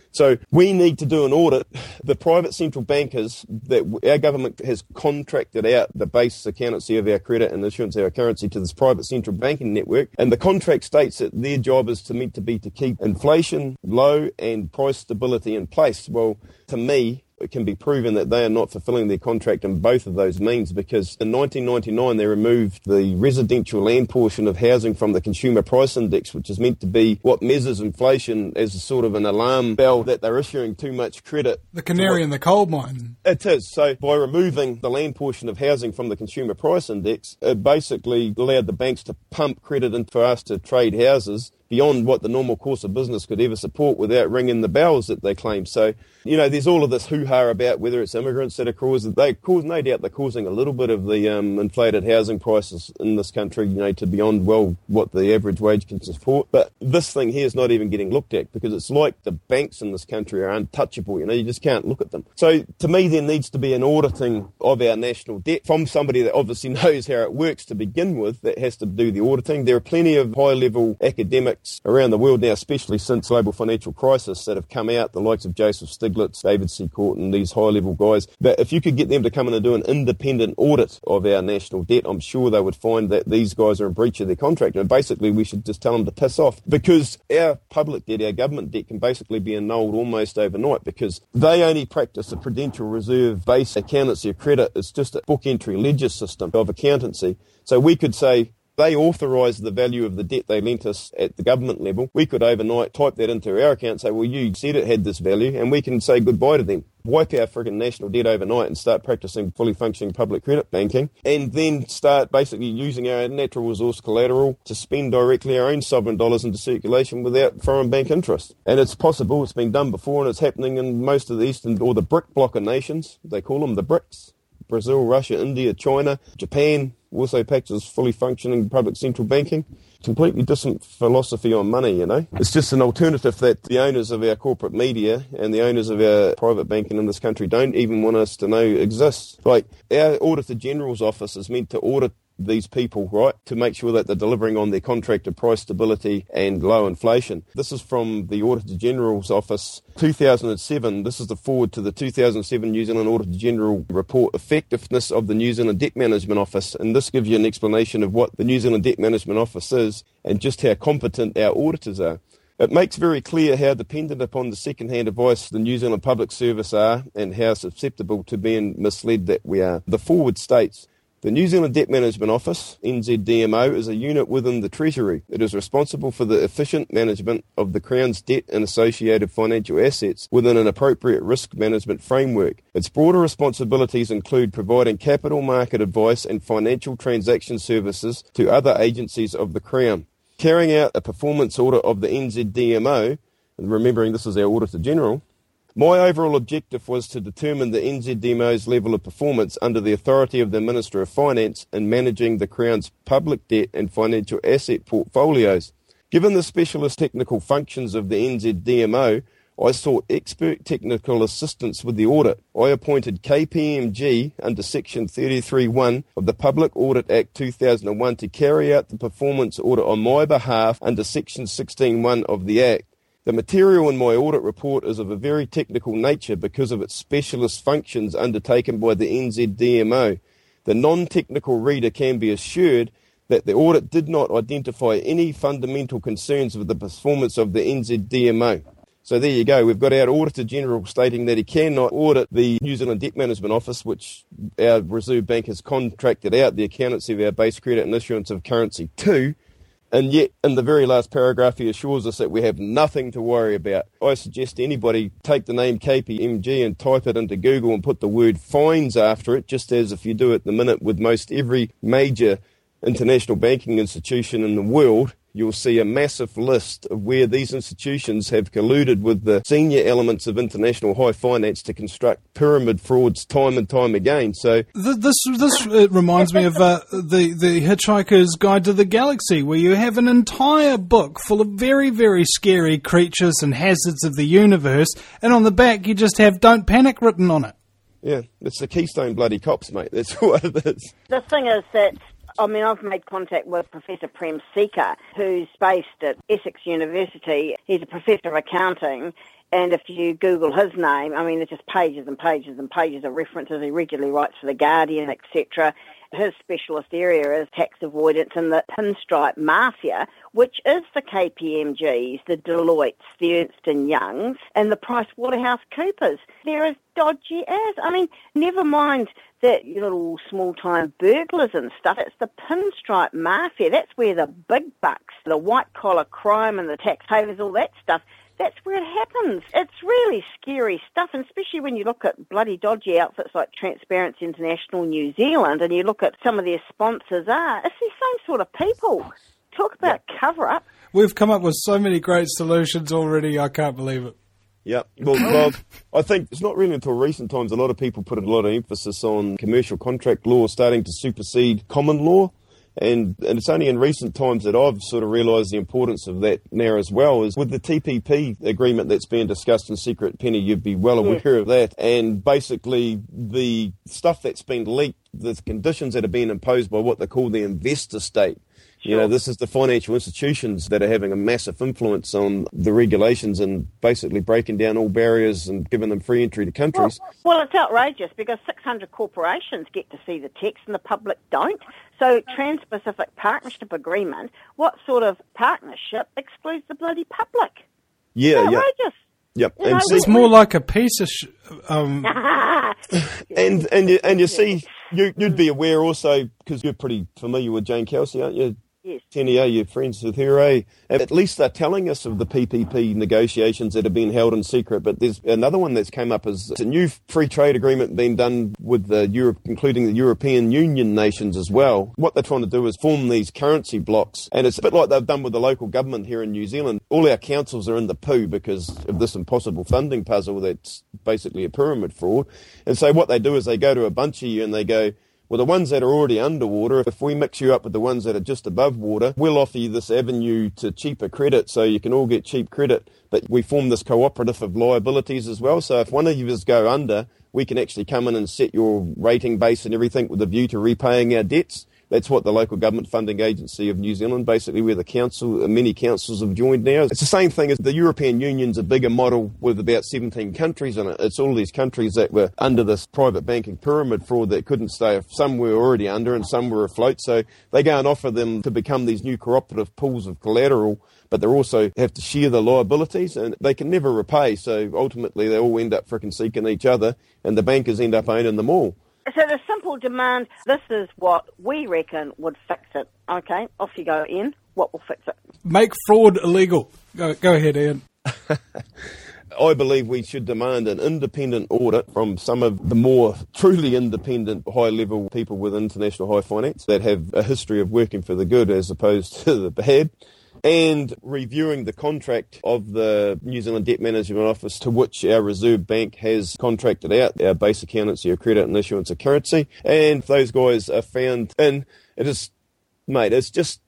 So we need to do an audit. The private central bankers that our government has contracted out the base accountancy of our credit and issuance of our currency to this private central banking network, and the contract states that their job is to meant to be to keep inflation low and price stability in place. Well, to me, it can be proven that they are not fulfilling their contract in both of those means, because in nineteen ninety-nine they removed the residential land portion of housing from the Consumer Price Index, which is meant to be what measures inflation as a sort of an alarm bell that they're issuing too much credit. The canary in the coal mine. It is. So by removing the land portion of housing from the Consumer Price Index, it basically allowed the banks to pump credit in for us to trade houses beyond what the normal course of business could ever support without ringing the bells that they claim. So, you know, there's all of this hoo-ha about whether it's immigrants that are causing, they cause, no doubt they're causing a little bit of the um, inflated housing prices in this country, you know, to beyond, well, what the average wage can support. But this thing here is not even getting looked at, because it's like the banks in this country are untouchable, you know, you just can't look at them. So to me, there needs to be an auditing of our national debt from somebody that obviously knows how it works to begin with, that has to do the auditing. There are plenty of high-level academics around the world now, especially since global financial crisis, that have come out, the likes of Joseph Stiglitz, David Secord, and these high-level guys, that if you could get them to come in and do an independent audit of our national debt, I'm sure they would find that these guys are in breach of their contract. And basically, we should just tell them to piss off, because our public debt, our government debt, can basically be annulled almost overnight, because they only practice a Prudential Reserve-based accountancy of credit. It's just a book entry ledger system of accountancy. So we could say, they authorised the value of the debt they lent us at the government level. We could overnight type that into our account and say, well, you said it had this value, and we can say goodbye to them. Wipe our friggin' national debt overnight and start practising fully functioning public credit banking, and then start basically using our natural resource collateral to spend directly our own sovereign dollars into circulation without foreign bank interest. And it's possible, it's been done before, and it's happening in most of the Eastern, or the BRIC bloc of nations. They call them the BRICS. Brazil, Russia, India, China, Japan also practices fully functioning public central banking. Completely different philosophy on money, you know. It's just an alternative that the owners of our corporate media and the owners of our private banking in this country don't even want us to know exists. Like, our Auditor General's office is meant to audit these people, right, to make sure that they're delivering on their contracted price stability and low inflation. This is from the Auditor General's Office, two thousand seven. This is the forward to the two thousand seven New Zealand Auditor General report, Effectiveness of the New Zealand Debt Management Office. And this gives you an explanation of what the New Zealand Debt Management Office is and just how competent our auditors are. It makes very clear how dependent upon the second-hand advice the New Zealand Public Service are, and how susceptible to being misled that we are. The forward states, the New Zealand Debt Management Office, N Z D M O, is a unit within the Treasury. It is responsible for the efficient management of the Crown's debt and associated financial assets within an appropriate risk management framework. Its broader responsibilities include providing capital market advice and financial transaction services to other agencies of the Crown. Carrying out a performance audit of the N Z D M O, and remembering this is our Auditor General, my overall objective was to determine the N Z D M O's level of performance under the authority of the Minister of Finance in managing the Crown's public debt and financial asset portfolios. Given the specialist technical functions of the N Z D M O, I sought expert technical assistance with the audit. I appointed K P M G under Section thirty-three one of the Public Audit Act two thousand one to carry out the performance audit on my behalf under Section sixteen one of the Act. The material in my audit report is of a very technical nature because of its specialist functions undertaken by the N Z D M O. The non-technical reader can be assured that the audit did not identify any fundamental concerns with the performance of the N Z D M O. So there you go. We've got our Auditor General stating that he cannot audit the New Zealand Debt Management Office, which our Reserve Bank has contracted out the accountancy of our base credit and issuance of currency to. And yet, in the very last paragraph, he assures us that we have nothing to worry about. I suggest to anybody take the name K P M G and type it into Google and put the word fines after it, just as if you do at the minute with most every major international banking institution in the world. You'll see a massive list of where these institutions have colluded with the senior elements of international high finance to construct pyramid frauds time and time again. So this this uh, reminds me of uh, the the Hitchhiker's Guide to the Galaxy, where you have an entire book full of very, very scary creatures and hazards of the universe, and on the back you just have "Don't Panic" written on it. Yeah, it's the Keystone bloody cops, mate. That's what it is. The thing is that, I mean, I've made contact with Professor Prem Seeker, who's based at Essex University. He's a professor of accounting, And if you Google his name, I mean, there's just pages and pages and pages of references. He regularly writes for The Guardian, et cetera. His specialist area is tax avoidance and the pinstripe mafia, which is the K P M Gs, the Deloittes, the Ernst and Youngs, and the PricewaterhouseCoopers. They're as dodgy as. I mean, never mind the little small-time burglars and stuff. It's the pinstripe mafia. That's where the big bucks, the white-collar crime and the tax havens, all that stuff, that's where it happens. It's really scary stuff, and especially when you look at bloody dodgy outfits like Transparency International New Zealand, and you look at some of their sponsors are, it's the same sort of people. Talk about yeah. cover-up. We've come up with so many great solutions already, I can't believe it. Yeah, well, well, I think it's not really until recent times a lot of people put a lot of emphasis on commercial contract law starting to supersede common law. And, and it's only in recent times that I've sort of realised the importance of that now as well. Is with the T P P agreement that's being discussed in secret, Penny, you'd be well aware yeah. of that. And basically the stuff that's been leaked, the conditions that are being imposed by what they call the investor state. Sure. You know, this is the financial institutions that are having a massive influence on the regulations and basically breaking down all barriers and giving them free entry to countries. Well, well, it's outrageous because six hundred corporations get to see the text and the public don't. So Trans-Pacific Partnership Agreement, what sort of partnership excludes the bloody public? Yeah, it's outrageous. Yep. You and know, see, it's more like a piece of... Sh- um... and and you, and you see, you, you'd be aware also, because you're pretty familiar with Jane Kelsey, aren't you? Yes. Tenny, you're friends with her, eh? At least they're telling us of the P P P negotiations that have been held in secret, but there's another one that's come up as a new free trade agreement being done with the Europe, including the European Union nations as well. What they're trying to do is form these currency blocks, and it's a bit like they've done with the local government here in New Zealand. All our councils are in the poo because of this impossible funding puzzle that's basically a pyramid fraud. And so what they do is they go to a bunch of you and they go, well, the ones that are already underwater, if we mix you up with the ones that are just above water, we'll offer you this avenue to cheaper credit so you can all get cheap credit. But we form this cooperative of liabilities as well. So if one of you is go under, we can actually come in and set your rating base and everything with a view to repaying our debts. That's what the local government funding agency of New Zealand, basically where the council, many councils have joined now. It's the same thing as the European Union's a bigger model with about seventeen countries in it. It's all these countries that were under this private banking pyramid fraud that couldn't stay. Some were already under and some were afloat. So they go and offer them to become these new cooperative pools of collateral, but they also have to share the liabilities and they can never repay. So ultimately they all end up frickin' seeking each other and the bankers end up owning them all. So the simple demand, this is what we reckon would fix it. Okay, off you go, Ian. What will fix it? Make fraud illegal. Go, go ahead, Ian. I believe we should demand an independent audit from some of the more truly independent high-level people with international high finance that have a history of working for the good as opposed to the bad, and reviewing the contract of the New Zealand Debt Management Office to which our Reserve Bank has contracted out our base accountancy of credit and issuance of currency. And if those guys are found in, it is, mate, it's just...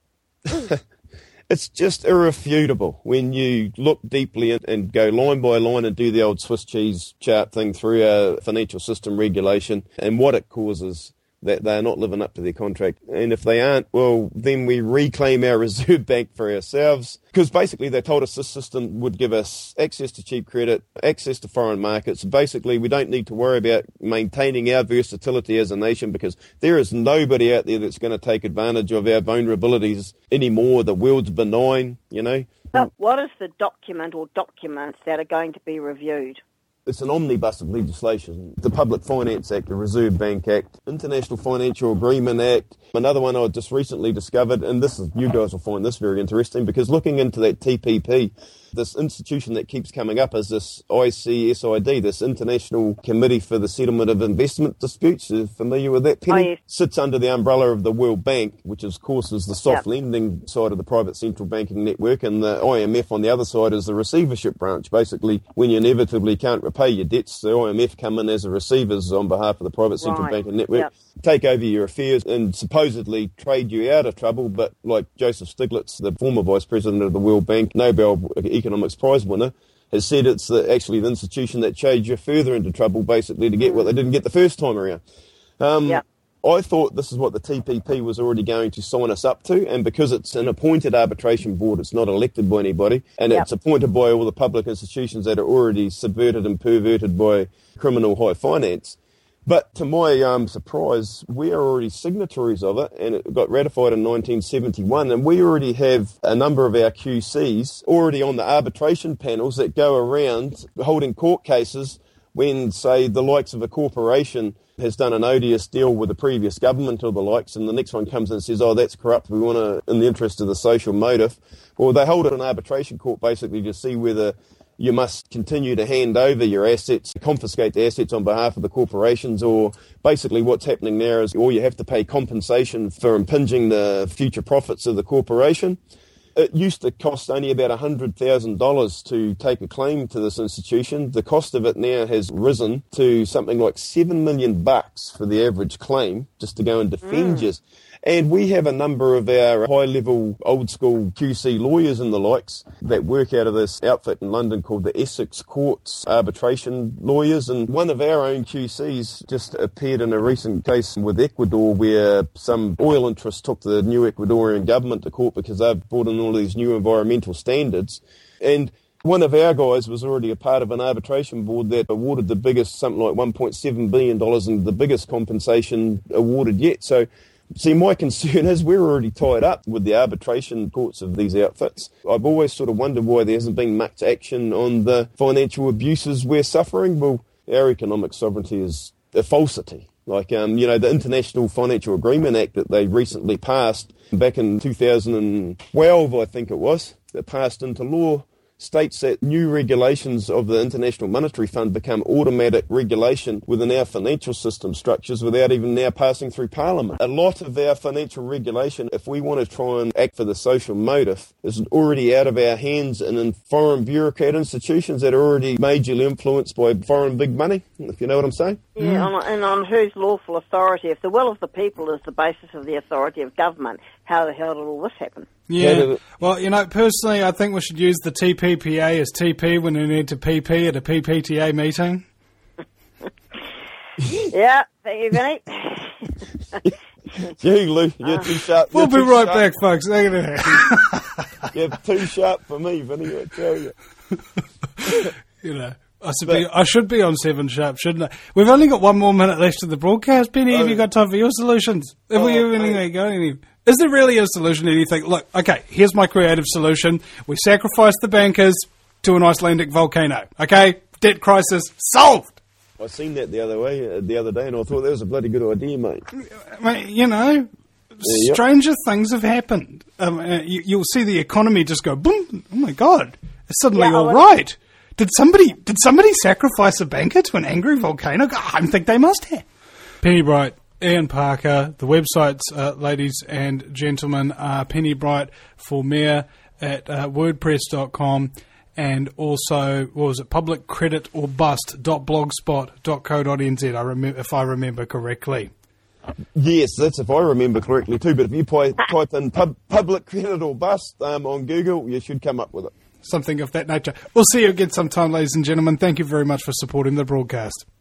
It's just irrefutable when you look deeply and go line by line and do the old Swiss cheese chart thing through our financial system regulation and what it causes, that they're not living up to their contract. And if they aren't, well, then we reclaim our Reserve Bank for ourselves. Because basically they told us this system would give us access to cheap credit, access to foreign markets. Basically, we don't need to worry about maintaining our versatility as a nation because there is nobody out there that's going to take advantage of our vulnerabilities anymore. The world's benign, you know. So what is the document or documents that are going to be reviewed? It's an omnibus of legislation. The Public Finance Act, the Reserve Bank Act, International Financial Agreement Act. Another one I just recently discovered, and this is, you guys will find this very interesting, because looking into that T P P, this institution that keeps coming up is this I C S I D, this International Committee for the Settlement of Investment Disputes. Are you familiar with that, Penny? Oh, yes. Sits under the umbrella of the World Bank, which of course is the soft Yep. lending side of the private central banking network, and the I M F on the other side is the receivership branch. Basically, when you inevitably can't repay your debts, the I M F come in as a receivers on behalf of the private central Right. banking network, Yep. take over your affairs and supposedly trade you out of trouble. But like Joseph Stiglitz, the former vice president of the World Bank, Nobel Economics Prize winner, has said it's the, actually the institution that trades you further into trouble, basically, to get what they didn't get the first time around. Um, Yeah. I thought this is what the T P P was already going to sign us up to, and because it's an appointed arbitration board, it's not elected by anybody, and yep. it's appointed by all the public institutions that are already subverted and perverted by criminal high finance. But to my um, surprise, we are already signatories of it, and it got ratified in nineteen seventy-one, and we already have a number of our Q Cs already on the arbitration panels that go around holding court cases when, say, the likes of a corporation has done an odious deal with the previous government or the likes, and the next one comes in and says, oh, that's corrupt, we want to, in the interest of the social motive. Well, they hold it in arbitration court basically to see whether you must continue to hand over your assets, confiscate the assets on behalf of the corporations, or basically what's happening now is, or you have to pay compensation for impinging the future profits of the corporation. It used to cost only about one hundred thousand dollars to take a claim to this institution. The cost of it now has risen to something like seven million bucks for the average claim just to go and defend mm. you. And we have a number of our high-level, old-school Q C lawyers and the likes that work out of this outfit in London called the Essex Courts Arbitration Lawyers. And one of our own Q Cs just appeared in a recent case with Ecuador where some oil interests took the new Ecuadorian government to court because they've brought in all these new environmental standards. And one of our guys was already a part of an arbitration board that awarded the biggest, something like one point seven billion dollars, and the biggest compensation awarded yet. So, see, my concern is we're already tied up with the arbitration courts of these outfits. I've always sort of wondered why there hasn't been much action on the financial abuses we're suffering. Well, our economic sovereignty is a falsity. Like, um, you know, the International Financial Agreement Act that they recently passed back in two thousand twelve, I think it was, that passed into law, states that new regulations of the International Monetary Fund become automatic regulation within our financial system structures without even now passing through Parliament. A lot of our financial regulation, if we want to try and act for the social motive, is already out of our hands and in foreign bureaucrat institutions that are already majorly influenced by foreign big money, if you know what I'm saying. Yeah, mm. on, and on whose lawful authority? If the will of the people is the basis of the authority of government, how the hell did all this happen? Yeah, well, you know, personally, I think we should use the T P P A as T P when we need to P P at a P P T A meeting. Yeah, thank you, Vinny. Gee, Lou, you're too sharp. We'll you're be right sharp. back, folks. You're too sharp for me, Vinny, I tell you. You know, I should, but, be, I should be on seven sharp, shouldn't I? We've only got one more minute left of the broadcast. Penny, oh, have you got time for your solutions? Have oh, we have anything going? Any? Is there really a solution to anything? Look, okay, here's my creative solution. We sacrifice the bankers to an Icelandic volcano. Okay? Debt crisis solved. I seen that the other way, uh, the other day, and I thought that was a bloody good idea, mate. Mate, you know, yeah, stranger yep. things have happened. Um, uh, you, you'll see the economy just go boom. Oh my God, it's suddenly yeah, all well, right. Did somebody did somebody sacrifice a banker to an angry volcano? I think they must have. Penny Bright, Ian Parker. The websites, uh, ladies and gentlemen, are Penny Bright for Mayor at uh, wordpress dot com. And also, what was it, public credit or bust dot blogspot dot co dot n z, I remember, if I remember correctly. Yes, that's if I remember correctly too. But if you pi- type in pub- public credit or bust um, on Google, you should come up with it. Something of that nature. We'll see you again sometime, ladies and gentlemen. Thank you very much for supporting the broadcast.